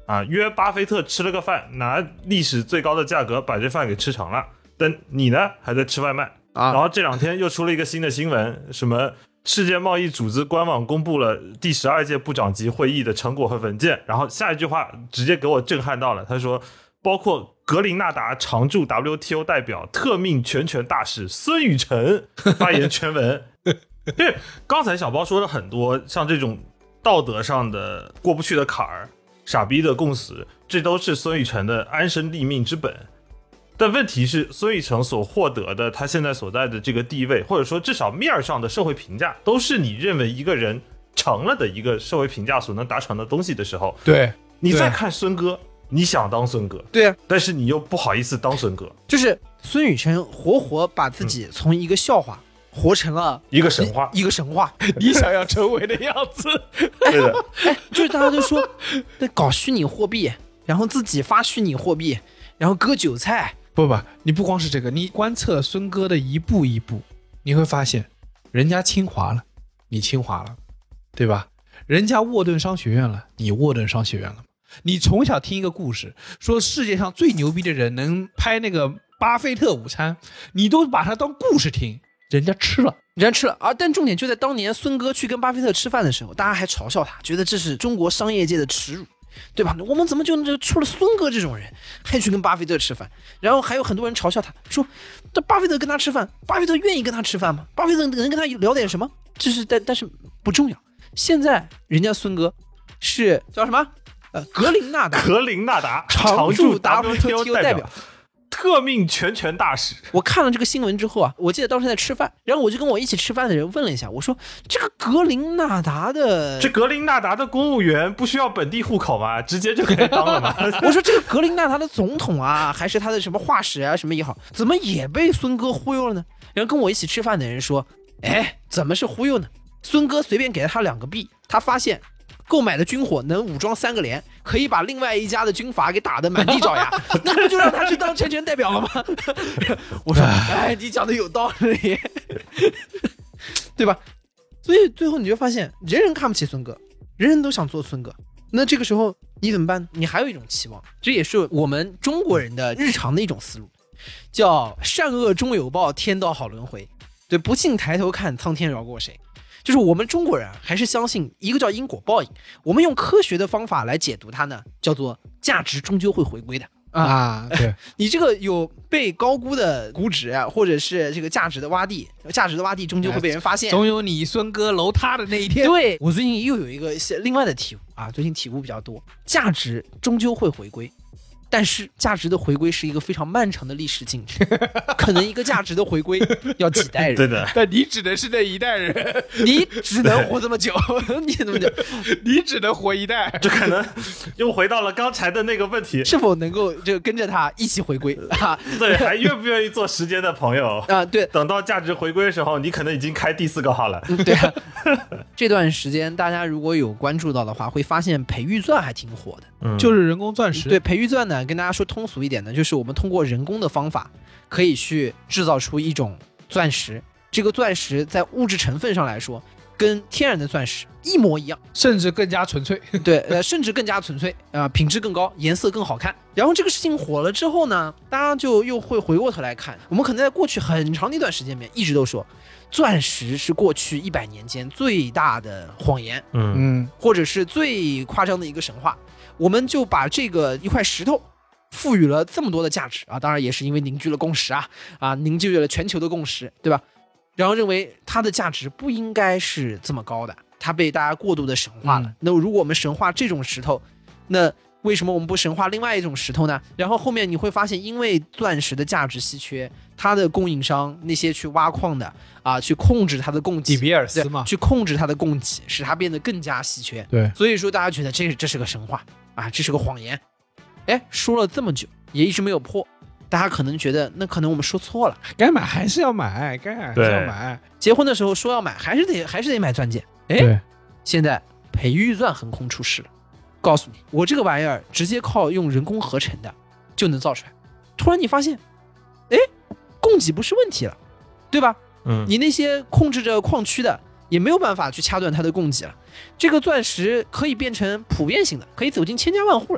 啊，约巴菲特吃了个饭，拿历史最高的价格把这饭给吃成了，但你呢还在吃外卖啊。 然后这2天又出了一个新的新闻，什么世界贸易组织官网公布了第12届部长级会议的成果和文件，然后下一句话直接给我震撼到了，他说包括格林纳达常驻 WTO 代表特命全权大使孙宇晨发言全文。因为刚才小包说了很多像这种道德上的过不去的坎儿，傻逼的共识，这都是孙宇晨的安身立命之本。但问题是，孙宇晨所获得的他现在所在的这个地位，或者说至少面上的社会评价，都是你认为一个人成了的一个社会评价所能达成的东西的时候， 对， 你再看孙哥，你想当孙哥， 对啊， 但是你又不好意思当孙哥， 就是孙宇晨活活把自己从一个笑话活成了一个神话， 一个神话。 你想要成为的样子。 对的， 就是大家都说搞虚拟货币，然后自己发虚拟货币，然后割韭菜。 不，你不光是这个，你观测孙哥的一步一步，你会发现，人家清华了，你清华了，对吧？人家沃顿商学院了，你沃顿商学院了。你从小听一个故事，说世界上最牛逼的人能拍那个巴菲特午餐，你都把它当故事听，人家吃了。 但重点就在当年孙哥去跟巴菲特吃饭的时候，大家还嘲笑他，觉得这是中国商业界的耻辱，对吧？我们怎么就出了孙哥这种人，还去跟巴菲特吃饭？然后还有很多人嘲笑他，说这巴菲特跟他吃饭，巴菲特愿意跟他吃饭吗？巴菲特能跟他聊点什么？这是但是不重要。现在人家孙哥是叫什么？格林纳达常驻 WTO 代表。 特命全权大使。 我看了这个新闻之后啊，我记得当时在吃饭，然后我就跟我一起吃饭的人问了一下，我说这个格林纳达的公务员不需要本地户口吗？直接就可以当了吗？ 我说这个格林纳达的总统啊，还是他的什么画室啊什么也好，怎么也被孙哥忽悠了呢？然后跟我一起吃饭的人说，哎，怎么是忽悠呢？孙哥随便给了他2个币，他发现购买的军火能武装3个连，可以把另外一家的军阀给打得满地找牙，那不就让他去当全权代表了吗？我说，哎，你讲的有道理，对吧？所以最后你就发现，人人看不起孙哥，人人都想做孙哥。那这个时候你怎么办？你还有一种期望，这也是我们中国人的日常的一种思路，叫善恶终有报，天道好轮回。对，不信抬头看，苍天饶过谁。就是我们中国人还是相信一个叫因果报应，我们用科学的方法来解读它呢，叫做价值终究会回归的啊。对， 你这个有被高估的估值啊，或者是这个价值的洼地终究会被人发现， 总有你孙哥楼塌的那一天。 对，我最近又有一个另外的体悟啊，最近体悟比较多，价值终究会回归。但是价值的回归是一个非常漫长的历史进程，可能一个价值的回归要几代人。 对的， 但你只能是那一代人， 你只能活这么久， 你只能活一代。 这可能又回到了刚才的那个问题， 是否能够就跟着他一起回归啊？ 对，还愿不愿意做时间的朋友啊？对， 等到价值回归的时候，你可能已经开第4个号了。 对啊，这段时间大家如果有关注到的话，会发现培育钻还挺火的， 就是人工钻石。 对，培育钻呢，跟大家说通俗一点呢，就是我们通过人工的方法，可以去制造出一种钻石。这个钻石在物质成分上来说，跟天然的钻石一模一样， 甚至更加纯粹。 对，甚至更加纯粹品质更高，颜色更好看。然后这个事情火了之后呢，大家就又会回过头来看，我们可能在过去很长的一段时间里面一直都说，钻石是过去100年间最大的谎言，或者是最夸张的一个神话。我们就把这个一块石头赋予了这么多的价值啊，当然也是因为凝聚了共识凝聚了全球的共识，对吧？然后认为它的价值不应该是这么高的，它被大家过度的神化了。那如果我们神化这种石头，那为什么我们不神化另外一种石头呢？然后后面你会发现，因为钻石的价值稀缺，它的供应商那些去挖矿的去控制它的供给， 底比尔斯嘛， 去控制它的供给，使它变得更加稀缺。 对， 所以说大家觉得这是个神话这是个谎言。哎，说了这么久也一直没有破，大家可能觉得那可能我们说错了， 该买还是要买，该买还是要买。 结婚的时候说要买，还是得买钻戒。哎，现在培育钻横空出世了，告诉你，我这个玩意儿直接靠用人工合成的就能造出来。突然你发现，哎，供给不是问题了，对吧？你那些控制着矿区的也没有办法去掐断它的供给了。这个钻石可以变成普遍性的，可以走进千家万户了。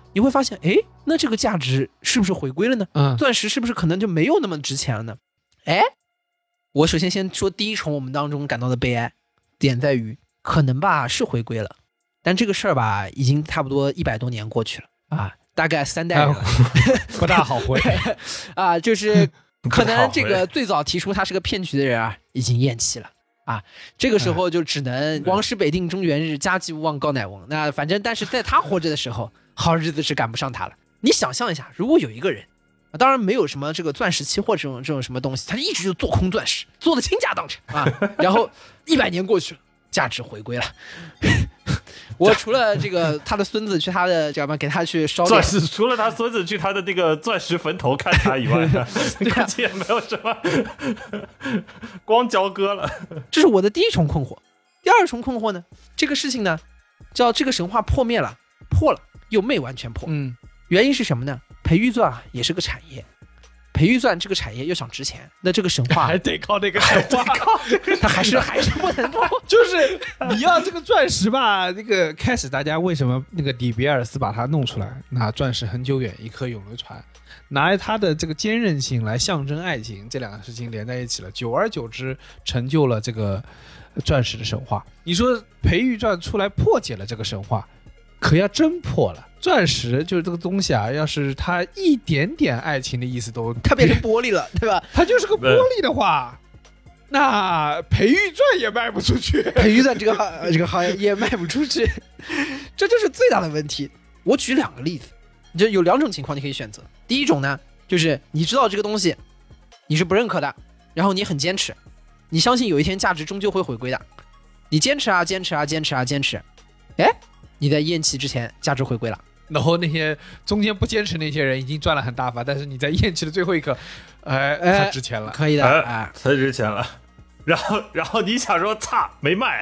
你会发现，哎，那这个价值是不是回归了呢？钻石是不是可能就没有那么值钱了呢？哎，我首先说第一重我们当中感到的悲哀点在于，可能吧是回归了，但这个事儿吧已经差不多100多年过去了啊，大概3代人了， 不大好回啊，就是可能这个最早提出它是个骗局的人啊，已经咽气了。啊，这个时候就只能王师北定中原日，家祭勿忘告乃翁。那反正，但是在他活着的时候，好日子是赶不上他了。你想象一下，如果有一个人，当然没有什么这个钻石期货这种什么东西，他一直就做空钻石，做的倾家荡产啊。然后100年过去了，价值回归了。我除了这个他的孙子去他的叫什么给他去烧钻石，除了他孙子去他的那个钻石坟头看他以外，估计也没有什么，光交割了。 这是我的第一重困惑。第二重困惑呢，这个事情呢，叫这个神话破灭了，破了又没完全破。原因是什么呢？培育钻啊也是个产业。培育钻这个产业又想值钱，那这个神话还得靠那个神话， 它还是不能破。 就是你要这个钻石吧，那个开始大家为什么那个底比尔斯把它弄出来？那钻石恒久远，一颗永流传，拿它的这个坚韧性来象征爱情，这两个事情连在一起了，久而久之成就了这个钻石的神话。你说培育钻出来破解了这个神话，可要真破了。钻石就是这个东西啊，要是它一点点爱情的意思都， 它变成玻璃了，对吧？ 它就是个玻璃的话，那培育钻也卖不出去， 培育钻这个行业也卖不出去，这就是最大的问题。我举2个例子，就有2种情况你可以选择。第一种呢，就是你知道这个东西你是不认可的，然后你很坚持，你相信有一天价值终究会回归的，你坚持啊坚持啊坚持啊坚持，哎，你在咽气之前价值回归了。 然后那些中间不坚持那些人已经赚了很大发，但是你在咽气的最后一刻，他值钱了， 可以的， 他值钱了。然后你想说，擦，没卖，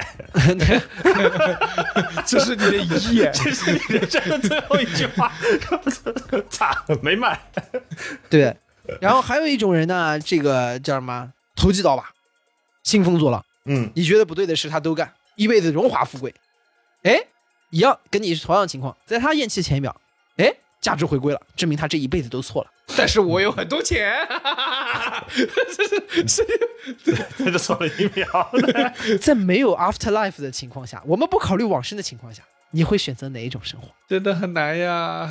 这是你的遗言， 这是你人生的最后一句话，擦，没卖。 对，然后还有一种人呢，这个叫什么？投机倒把，兴风作浪。你觉得不对的事他都干，一辈子荣华富贵。哎。一样跟你是同样的情况，在他咽气前一秒，哎，价值回归了，证明他这一辈子都错了。 但是我有很多钱， 这就错了1秒的。 在没有 afterlife 的情况下，我们不考虑往生的情况下，你会选择哪一种生活？ 真的很难呀。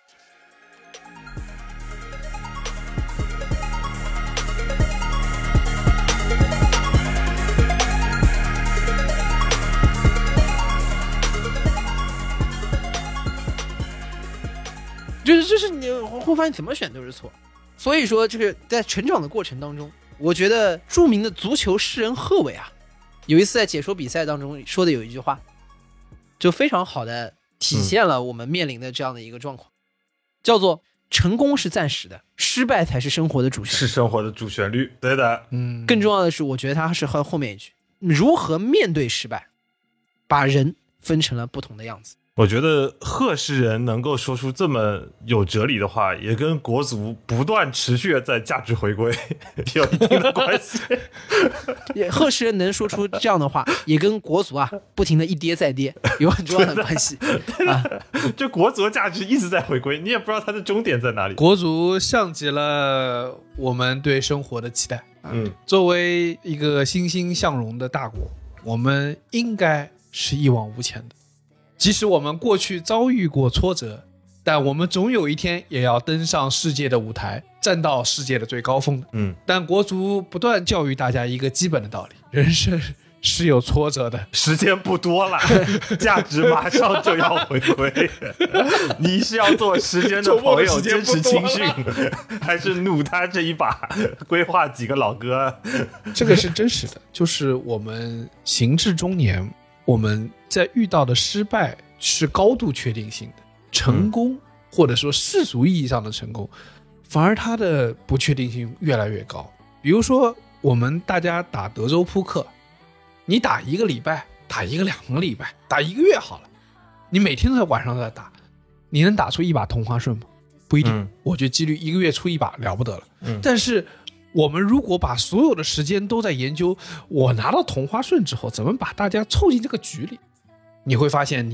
就是你会发现怎么选都是错，所以说就是在成长的过程当中，我觉得著名的足球诗人贺炜啊，有一次在解说比赛当中说的有一句话，就非常好的体现了我们面临的这样的一个状况，叫做成功是暂时的，失败才是生活的主旋律。 是生活的主旋律，对的。 更重要的是，我觉得它是后面一句，如何面对失败，把人分成了不同的样子。 我觉得贺诗人能够说出这么有哲理的话，也跟国足不断持续在价值回归有一定的关系。 贺诗人能说出这样的话，也跟国足啊不停的一跌再跌有很重要的关系啊。 就国足的价值一直在回归，你也不知道它的终点在哪里。 国足像极了我们对生活的期待。作为一个欣欣向荣的大国，我们应该是一往无前的。即使我们过去遭遇过挫折，但我们总有一天也要登上世界的舞台，站到世界的最高峰的。但国足不断教育大家一个基本的道理，人生是有挫折的， 时间不多了，价值马上就要回归。你是要做时间的朋友，坚持青训，还是努他这一把，规划几个老哥？ 这个是真实的，就是我们行至中年，我们在遇到的失败是高度确定性的，成功或者说世俗意义上的成功，反而它的不确定性越来越高。比如说我们大家打德州扑克，你打1个礼拜，打1个2个礼拜，打1个月好了，你每天都在晚上在打，你能打出一把同花顺吗？不一定。我觉得几率1个月出1把了不得了。但是我们如果把所有的时间都在研究我拿到同花顺之后怎么把大家凑进这个局里，你会发现你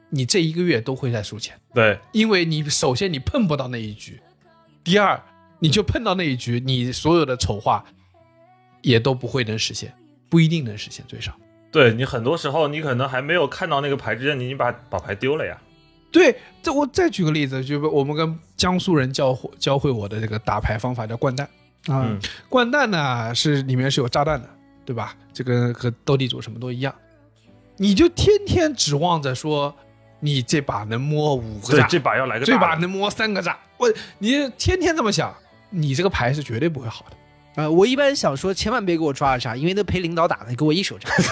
你这一个月都会在输钱， 对， 因为你首先你碰不到那一局，第二你就碰到那一局，你所有的筹划也都不会能实现，不一定能实现，最少。 对，你很多时候你可能还没有看到那个牌之前，你已经把牌丢了呀。 对，这我再举个例子，就我们跟江苏人教会我的这个打牌方法叫掼蛋啊。掼蛋呢里面是有炸弹的，对吧？这个和斗地主什么都一样，你就天天指望着说你这把能摸5个炸， 这把要来个大这把能摸3个炸，你天天这么想，你这个牌是绝对不会好的。 我一般想说，千万别给我抓炸，因为那陪领导打的，给我一手炸。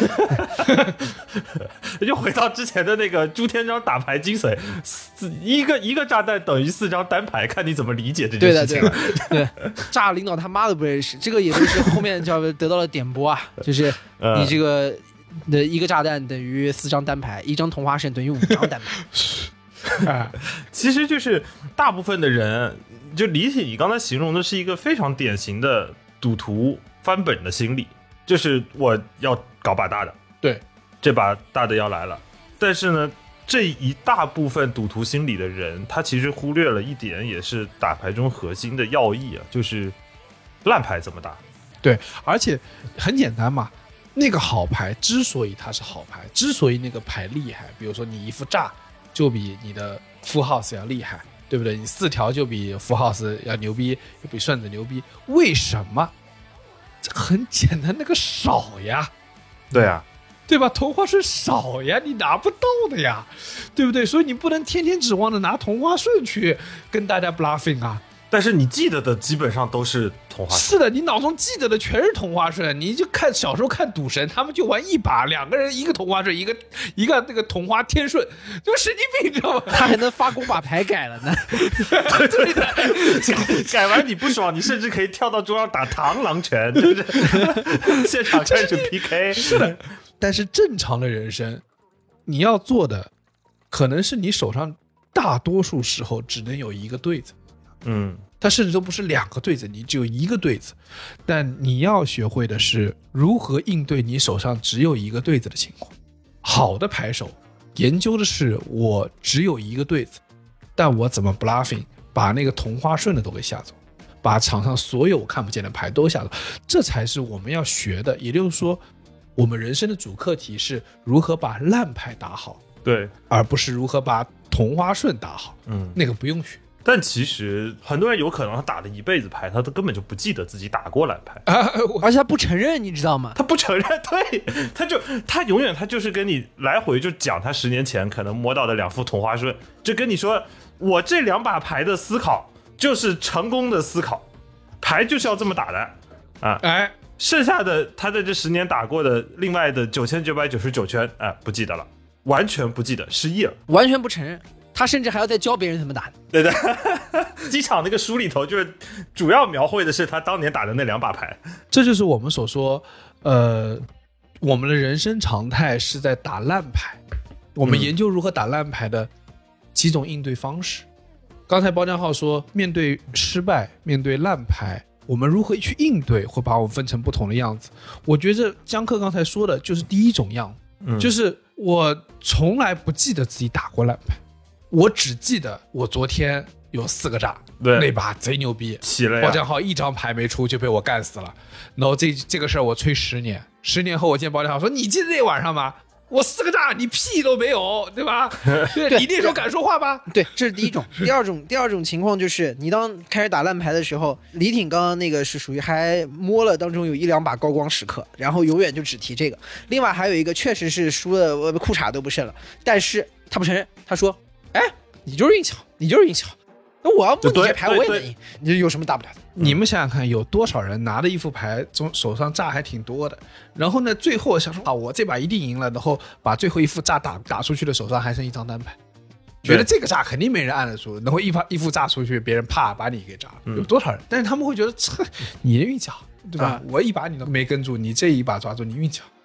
又回到之前的那个朱天章打牌精髓，一个炸弹等于4张单牌，看你怎么理解这件事情。 对，炸领导他妈都不认识，这个也就是后面叫得到了点拨啊，就是你这个的一个炸弹等于4张单牌，1张同花顺等于5张单牌。 其实就是大部分的人，就李挺，你刚才形容的是一个非常典型的赌徒翻本的心理，就是我要搞把大的， 对， 这把大的要来了。但是呢，这一大部分赌徒心理的人，他其实忽略了一点，也是打牌中核心的要义啊，就是烂牌怎么打。 对，而且很简单嘛，那个好牌之所以它是好牌，之所以那个牌厉害，比如说你一副炸就比你的 full house 要厉害，对不对？你4条就比 full house 要牛逼，又比顺子牛逼，为什么？这很简单，那个少呀， 对啊， 对吧？同花顺少呀，你拿不到的呀，对不对？所以你不能天天指望着拿同花顺去跟大家 bluffing 啊。 但是你记得的基本上都是同花顺。 是的，你脑中记得的全是同花顺。你就看小时候看赌神，他们就玩一把，2个人一个同花顺，一个那个同花天顺，就神经病，你知道吗？ 他还能发功把牌改了呢。 对的， 改完你不爽，你甚至可以跳到桌上打螳螂拳，就是现场开始 PK。 是的，但是正常的人生，你要做的可能是你手上大多数时候只能有一个对子。它甚至都不是2个对子，你只有1个对子，但你要学会的是如何应对你手上只有1个对子的情况。好的牌手研究的是我只有1个对子，但我怎么 bluffing 把那个同花顺的都给吓走，把场上所有看不见的牌都吓走，这才是我们要学的。也就是说，我们人生的主课题是如何把烂牌打好， 对， 而不是如何把同花顺打好。那个不用学。 但其实很多人有可能他打了一辈子牌，他都根本就不记得自己打过烂牌， 而且他不承认，你知道吗？ 他不承认，对，他永远他就是跟你来回就讲他10年前可能摸到的2副同花顺，就跟你说我这2把牌的思考就是成功的思考，牌就是要这么打的啊，剩下的他在这10年打过的另外的9999圈，不记得了，完全不记得，失忆了， 完全不承认。他甚至还要再教别人怎么打。 对的，机场那个书里头就是主要描绘的是他当年打的那2把牌。 这就是我们所说，我们的人生常态是在打烂牌。我们研究如何打烂牌的几种应对方式。刚才包江浩说，面对失败，面对烂牌，我们如何去应对，会把我们分成不同的样子。我觉得江克刚才说的就是第一种样子，就是我从来不记得自己打过烂牌。我只记得我昨天有4个炸，那把贼牛逼， 起了呀！ 包江浩1张牌没出就被我干死了。然后这个事儿我吹10年，10年后我见包江浩说：“你记得那晚上吗？我4个炸，你屁都没有，对吧？对，你那时候敢说话吧？” 对，这是第一种。第二种情况就是，你当开始打烂牌的时候，李挺刚刚那个是属于还摸了当中有1-2把高光时刻，然后永远就只提这个。另外还有一个确实是输的我裤衩都不剩了，但是他不承认，他说。你就是运气好，你就是运气好。那我要摸你这牌，我也能赢。你这有什么大不了的？ 你们想想看，有多少人拿着一副牌，手上炸还挺多的，然后呢，最后想说我这把一定赢了，然后把最后一副炸打出去的手上还剩1张单牌，觉得这个炸肯定没人按得住，然后一副炸出去，别人怕把你给炸了，有多少人？但是他们会觉得，你的运气好，对吧？我一把你都没跟住，你这一把抓住，你运气好。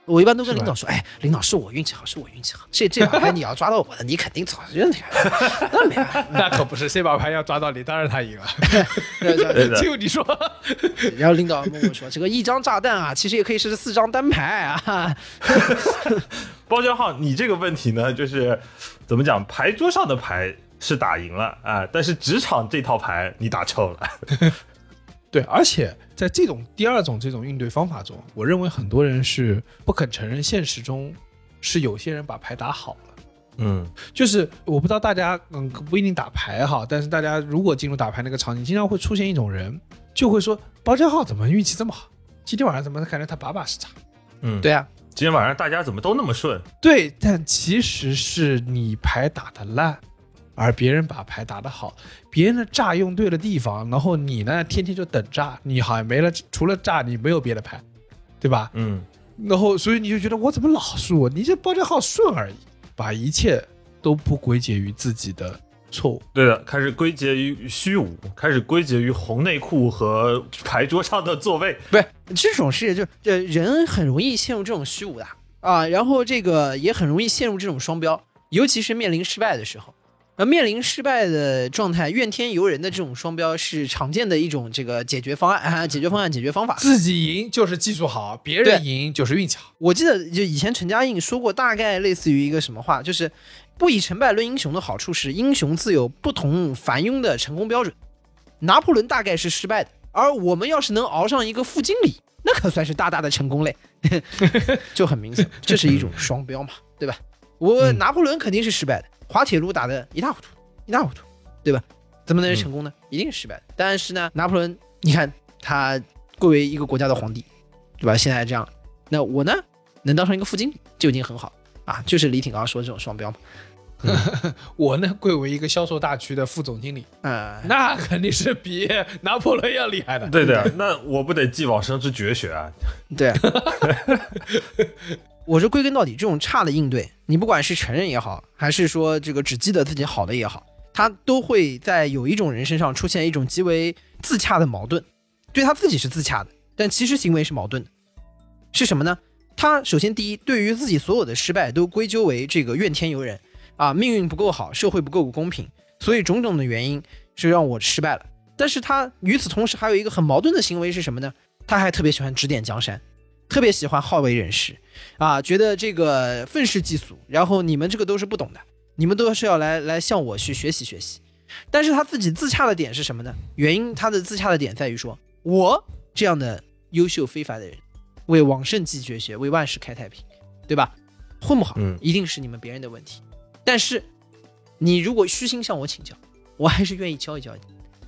我一般都跟领导说，哎，领导是我运气好，是我运气好，这把牌你要抓到我的，你肯定早就那没办法， 那可不是，这把牌要抓到你，当然他赢了。就你说， 然后领导跟我说，这个一张炸弹啊，其实也可以是4张单牌啊。 包浆号，你这个问题呢，就是怎么讲，牌桌上的牌是打赢了啊，但是职场这套牌你打臭了。 对，而且在第二种这种应对方法中，我认为很多人是不肯承认现实中是有些人把牌打好了。就是我不知道大家不一定打牌哈，但是大家如果进入打牌那个场景，经常会出现一种人，就会说包浆号怎么运气这么好，今天晚上怎么感觉他把是差。 对啊， 今天晚上大家怎么都那么顺？ 对，但其实是你牌打得烂，而别人把牌打得好，别人的炸用对了地方，然后你呢天天就等炸，你好像没了，除了炸你没有别的牌，对吧？然后所以你就觉得我怎么老输，你这包浆号顺而已，把一切都不归结于自己的错误。 对的，开始归结于虚无，开始归结于红内裤和牌桌上的座位。 不是这种事，就人很容易陷入这种虚无的啊，然后这个也很容易陷入这种双标，尤其是面临失败的时候。面临失败的状态，怨天尤人的这种双标是常见的一种这个解决方案、解决方法。 自己赢就是技术好，别人赢就是运气好。 我记得就以前陈嘉映说过，大概类似于一个什么话，就是不以成败论英雄的好处是，英雄自有不同凡庸的成功标准。拿破仑大概是失败的，而我们要是能熬上一个副经理，那可算是大大的成功嘞。就很明显，这是一种双标嘛，对吧？拿破仑肯定是失败的，滑铁卢打得一塌糊涂，对吧？怎么能是成功呢？一定是失败的。但是呢，拿破仑，你看他贵为一个国家的皇帝，对吧？现在这样，那我呢，能当上一个副经理就已经很好啊，就是李挺刚说的这种双标嘛。 我呢，贵为一个销售大区的副总经理，那肯定是比拿破仑要厉害的。 对的，那我不得继往生之绝学啊？ 对啊。我说归根到底，这种差的应对，你不管是承认也好，还是说这个只记得自己好的也好，他都会在有一种人身上出现一种极为自洽的矛盾。对他自己是自洽的，但其实行为是矛盾的。是什么呢？他首先第一，对于自己所有的失败都归咎为这个怨天尤人啊，命运不够好，社会不够公平，所以种种的原因是让我失败了。但是他与此同时还有一个很矛盾的行为是什么呢？他还特别喜欢指点江山，特别喜欢好为人师啊，觉得这个愤世嫉俗，然后你们这个都是不懂的，你们都是要来向我去学习学习。但是他自己自洽的点是什么呢？他的自洽的点在于说，我这样的优秀非凡的人，为往圣继绝学，为万世开太平，对吧？混不好，一定是你们别人的问题。但是你如果虚心向我请教，我还是愿意教一教你。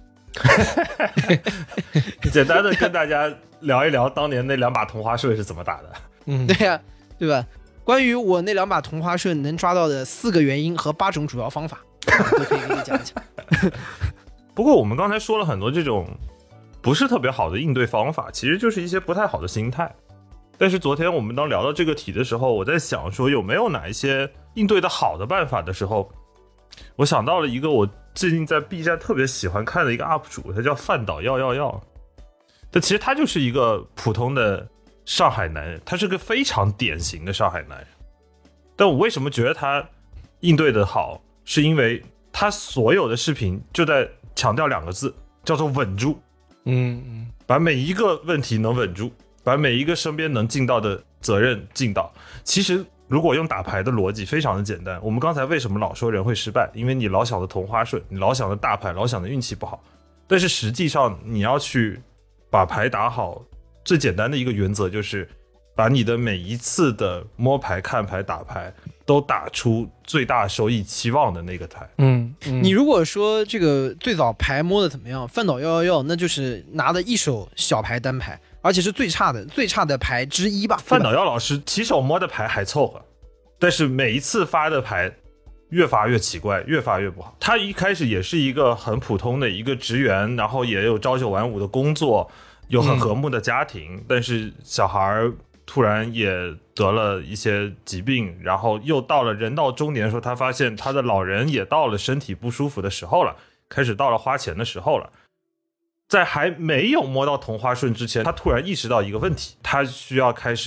简单的跟大家聊一聊当年那2把同花顺是怎么打的。 对呀，对吧？关于我那2把同花顺能抓到的4个原因和8种主要方法，都可以跟你讲一讲。 不过我们刚才说了很多这种不是特别好的应对方法，其实就是一些不太好的心态。但是昨天我们当聊到这个题的时候，我在想说有没有哪一些应对的好的办法的时候，我想到了一个我最近在 B 站特别喜欢看的一个 UP 主，他叫饭岛要。但其实他就是一个普通的上海男人，他是个非常典型的上海男人。但我为什么觉得他应对的好，是因为他所有的视频就在强调2个字，叫做稳住。把每一个问题能稳住，把每一个身边能尽到的责任尽到。其实如果用打牌的逻辑非常的简单，我们刚才为什么老说人会失败？因为你老想的同花顺，你老想的大牌，老想的运气不好。但是实际上你要去把牌打好，最简单的一个原则就是把你的每一次的摸牌、看牌、打牌都打出最大收益期望的那个台。 你如果说这个最早牌摸的怎么样，饭岛要，那就是拿的一手小牌单牌，而且是最差的牌之一吧。 饭岛要老师起手摸的牌还凑合，但是每一次发的牌越发越奇怪，越发越不好。他一开始也是一个很普通的一个职员，然后也有朝9晚5的工作，有很和睦的家庭，但是小孩突然也得了一些疾病，然后又到了人到中年的时候，他发现他的老人也到了身体不舒服的时候了，开始到了花钱的时候了。在还没有摸到同花顺之前，他突然意识到一个问题，他需要开始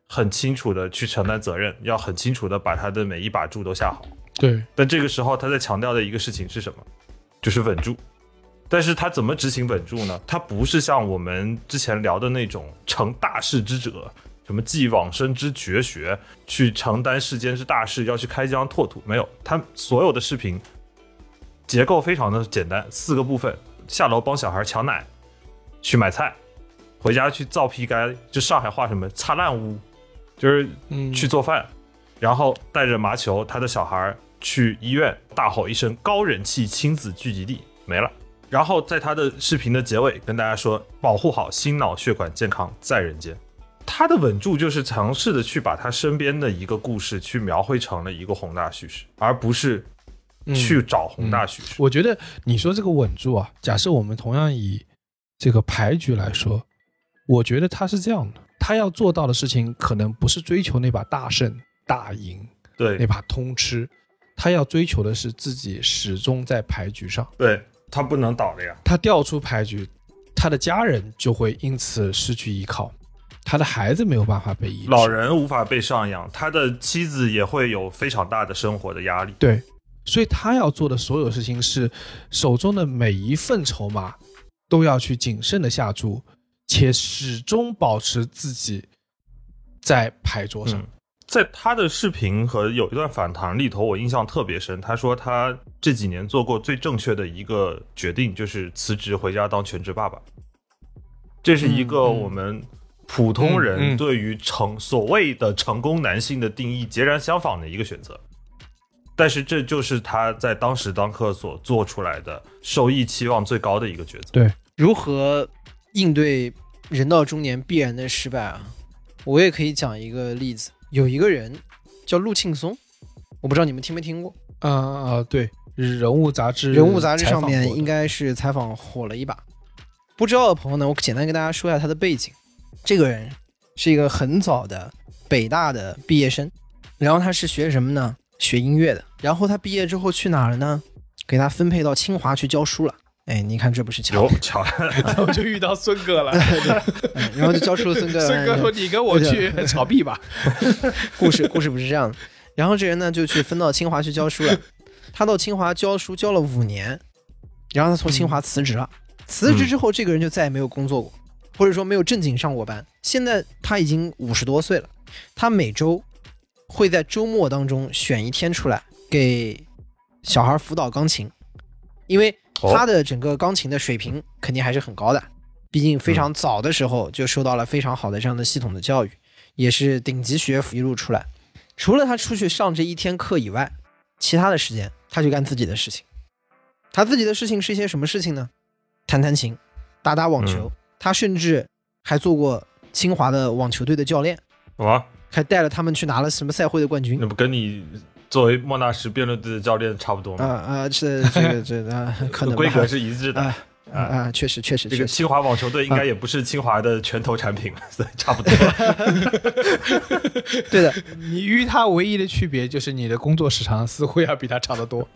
很清楚的去承担责任，要很清楚的把他的每一把注都下好。 对， 但这个时候他在强调的一个事情是什么？就是稳住。但是他怎么执行稳住呢？他不是像我们之前聊的那种成大事之者，什么继往生之绝学，去承担世间之大事，要去开疆拓土。没有，他所有的视频结构非常的简单，4个部分：下楼帮小孩抢奶，去买菜，回家去造批该，就上海话什么擦烂屋，就是去做饭，然后带着麻球他的小孩去医院，大吼一声高人气亲子聚集地，没了。然后在他的视频的结尾跟大家说，保护好心脑血管健康在人间。他的稳住就是尝试的去把他身边的一个故事去描绘成了一个宏大叙事，而不是去找宏大叙事。 我觉得你说这个稳住啊，假设我们同样以这个牌局来说，我觉得他是这样的，他要做到的事情可能不是追求那把大胜大赢， 对， 那把通吃，他要追求的是自己始终在牌局上。 对，他不能倒了呀。 他调出牌局，他的家人就会因此失去依靠，他的孩子没有办法被医治， 老人无法被上养，他的妻子也会有非常大的生活的压力。 对，所以他要做的所有事情是手中的每一份筹码都要去谨慎的下注，且始终保持自己在牌桌上。 在他的视频和有一段访谈里头，我印象特别深。他说他这几年做过最正确的一个决定，就是辞职回家当全职爸爸。这是一个我们普通人对于所谓的成功男性的定义截然相反的一个选择。但是这就是他在当时当刻所做出来的收益期望最高的一个抉择。 对， 如何应对人到中年必然的失败啊？我也可以讲一个例子。有一个人叫陆庆松，我不知道你们听没听过。 对，人物杂志上面应该是采访火了一把。不知道的朋友呢，我简单跟大家说一下他的背景。这个人是一个很早的北大的毕业生，然后他是学什么呢？学音乐的。然后他毕业之后去哪儿了呢？给他分配到清华去教书了。哎，你看这不是巧？ 有巧， 然后就遇到孙哥了， 然后就教出了孙哥。 孙哥说：“你跟我去炒币吧。” 故事不是这样的。然后这人呢就去分到清华去教书了。他到清华教书教了5年，然后他从清华辞职了。辞职之后，这个人就再也没有工作过，或者说没有正经上过班。现在他已经50多岁了，他每周会在周末当中选一天出来给小孩辅导钢琴，因为他的整个钢琴的水平肯定还是很高的，毕竟非常早的时候就受到了非常好的这样的系统的教育，也是顶级学府一路出来。除了他出去上这一天课以外，其他的时间他就干自己的事情。他自己的事情是一些什么事情呢？弹弹琴，打打网球，他甚至还做过清华的网球队的教练，还带了他们去拿了什么赛会的冠军。 那不跟你作为莫纳什辩论队的教练差不多吗？ 是这个可能规格是一致的。 确实， 这个清华网球队应该也不是清华的拳头产品，所以差不多。 对的， 你与他唯一的区别就是你的工作时长似乎要比他长得多。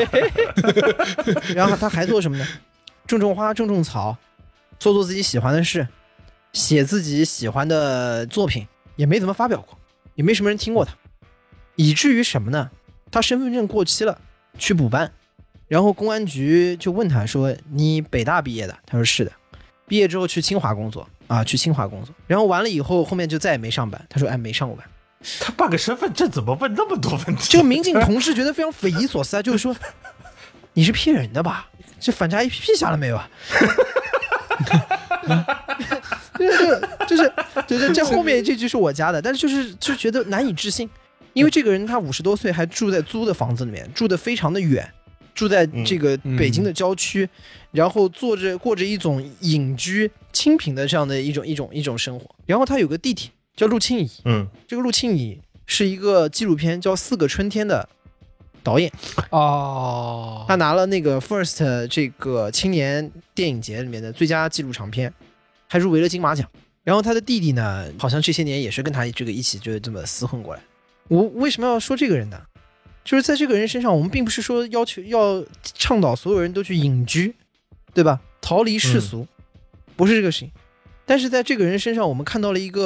然后他还做什么呢？种种花，种种草，做自己喜欢的事，写自己喜欢的作品，也没怎么发表过，也没什么人听过他。以至于什么呢？他身份证过期了，去补办，然后公安局就问他说：“你北大毕业的？”他说：“是的。”毕业之后去清华工作啊，去清华工作，然后完了以后，后面就再也没上班。他说：“哎，没上过班。” 他办个身份证怎么问那么多问题？ 这个民警同事觉得非常匪夷所思啊，就是说你是骗人的吧？这反诈 APP 下了没有啊？就是这后面这句是我加的，但是就觉得难以置信，因为这个人他50多岁还住在租的房子里面，住得非常的远，住在这个北京的郊区，然后过着一种隐居清贫的这样的一种生活。然后他有个弟弟叫陆庆乙，这个陆庆乙是一个纪录片叫《4个春天》的导演哦， 他拿了那个 First 这个青年电影节里面的最佳纪录长片，还入围了金马奖。然后他的弟弟呢，好像这些年也是跟他这个一起就是这么厮混过来。我为什么要说这个人呢？就是在这个人身上，我们并不是说要求要倡导所有人都去隐居，对吧？逃离世俗，不是这个事情。但是在这个人身上，我们看到了一个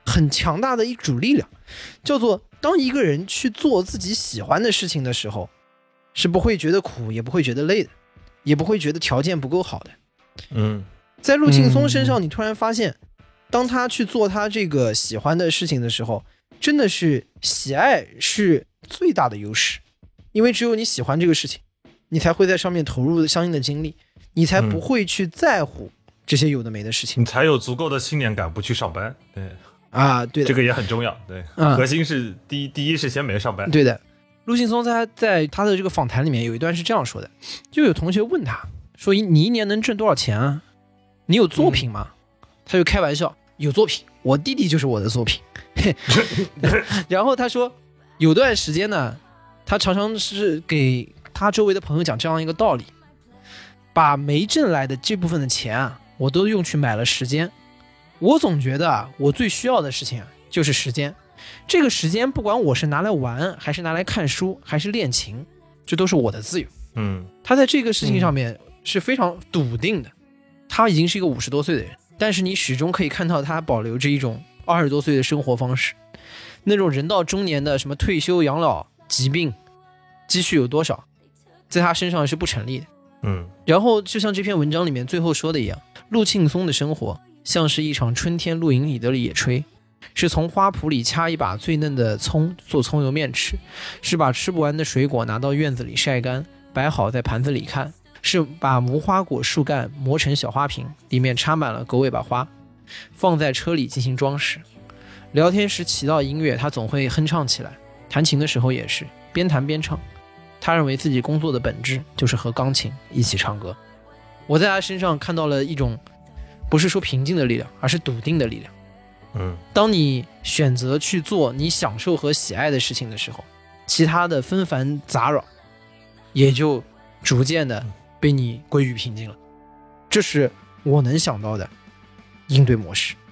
很强大的一股力量，叫做当一个人去做自己喜欢的事情的时候，是不会觉得苦，也不会觉得累的，也不会觉得条件不够好的。在陆庆松身上，你突然发现，当他去做他这个喜欢的事情的时候，真的是喜爱是最大的优势，因为只有你喜欢这个事情，你才会在上面投入相应的精力，你才不会去在乎这些有的没的事情， 你才有足够的信念感不去上班。对啊，对的， 这个也很重要。对，核心是第一是先没上班。 对的，陆庆松在他的这个访谈里面有一段是这样说的，就有同学问他说：“你一年能挣多少钱啊？你有作品吗？”他就开玩笑：“有作品，我弟弟就是我的作品。”然后他说，有段时间呢，他常常是给他周围的朋友讲这样一个道理：把没挣来的这部分的钱啊，我都用去买了时间。我总觉得啊，我最需要的事情啊，就是时间。这个时间不管我是拿来玩，还是拿来看书，还是练琴，这都是我的自由。他在这个事情上面是非常笃定的。他已经是一个50多岁的人，但是你始终可以看到他保留着一种20多岁的生活方式，那种人到中年的什么退休、养老、疾病、积蓄有多少，在他身上是不成立的。然后就像这篇文章里面最后说的一样，陆庆松的生活像是一场春天露营里的野炊，是从花圃里掐一把最嫩的葱做葱油面吃，是把吃不完的水果拿到院子里晒干摆好在盘子里看，是把无花果树干磨成小花瓶，里面插满了狗尾巴花，放在车里进行装饰。聊天时骑到音乐他总会哼唱起来，弹琴的时候也是边弹边唱。他认为自己工作的本质就是和钢琴一起唱歌。我在他身上看到了一种不是说平静的力量，而是笃定的力量。当你选择去做你享受和喜爱的事情的时候，其他的纷繁杂扰也就逐渐的被你归于平静了。这是我能想到的应对模式。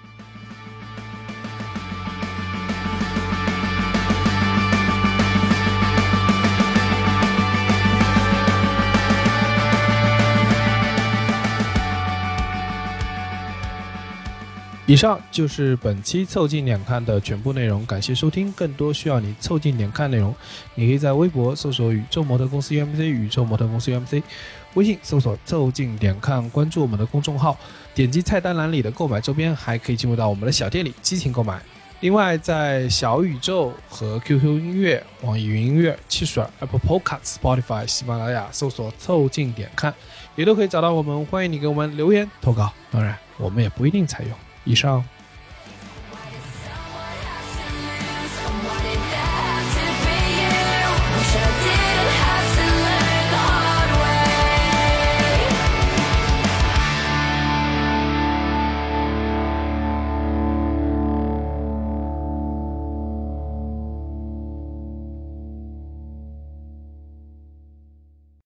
以上就是本期凑近点看的全部内容，感谢收听。更多需要你凑近点看内容，你可以在微博搜索宇宙模特公司 UMC 宇宙模特公司 UMC， 微信搜索凑近点看，关注我们的公众号，点击菜单栏里的购买周边，还可以进入到我们的小店里激情购买。另外在小宇宙和 QQ 音乐、网易云音乐、汽水、Apple Podcast、Spotify、喜马拉雅搜索凑近点看也都可以找到我们，欢迎你给我们留言投稿，当然我们也不一定采用。以上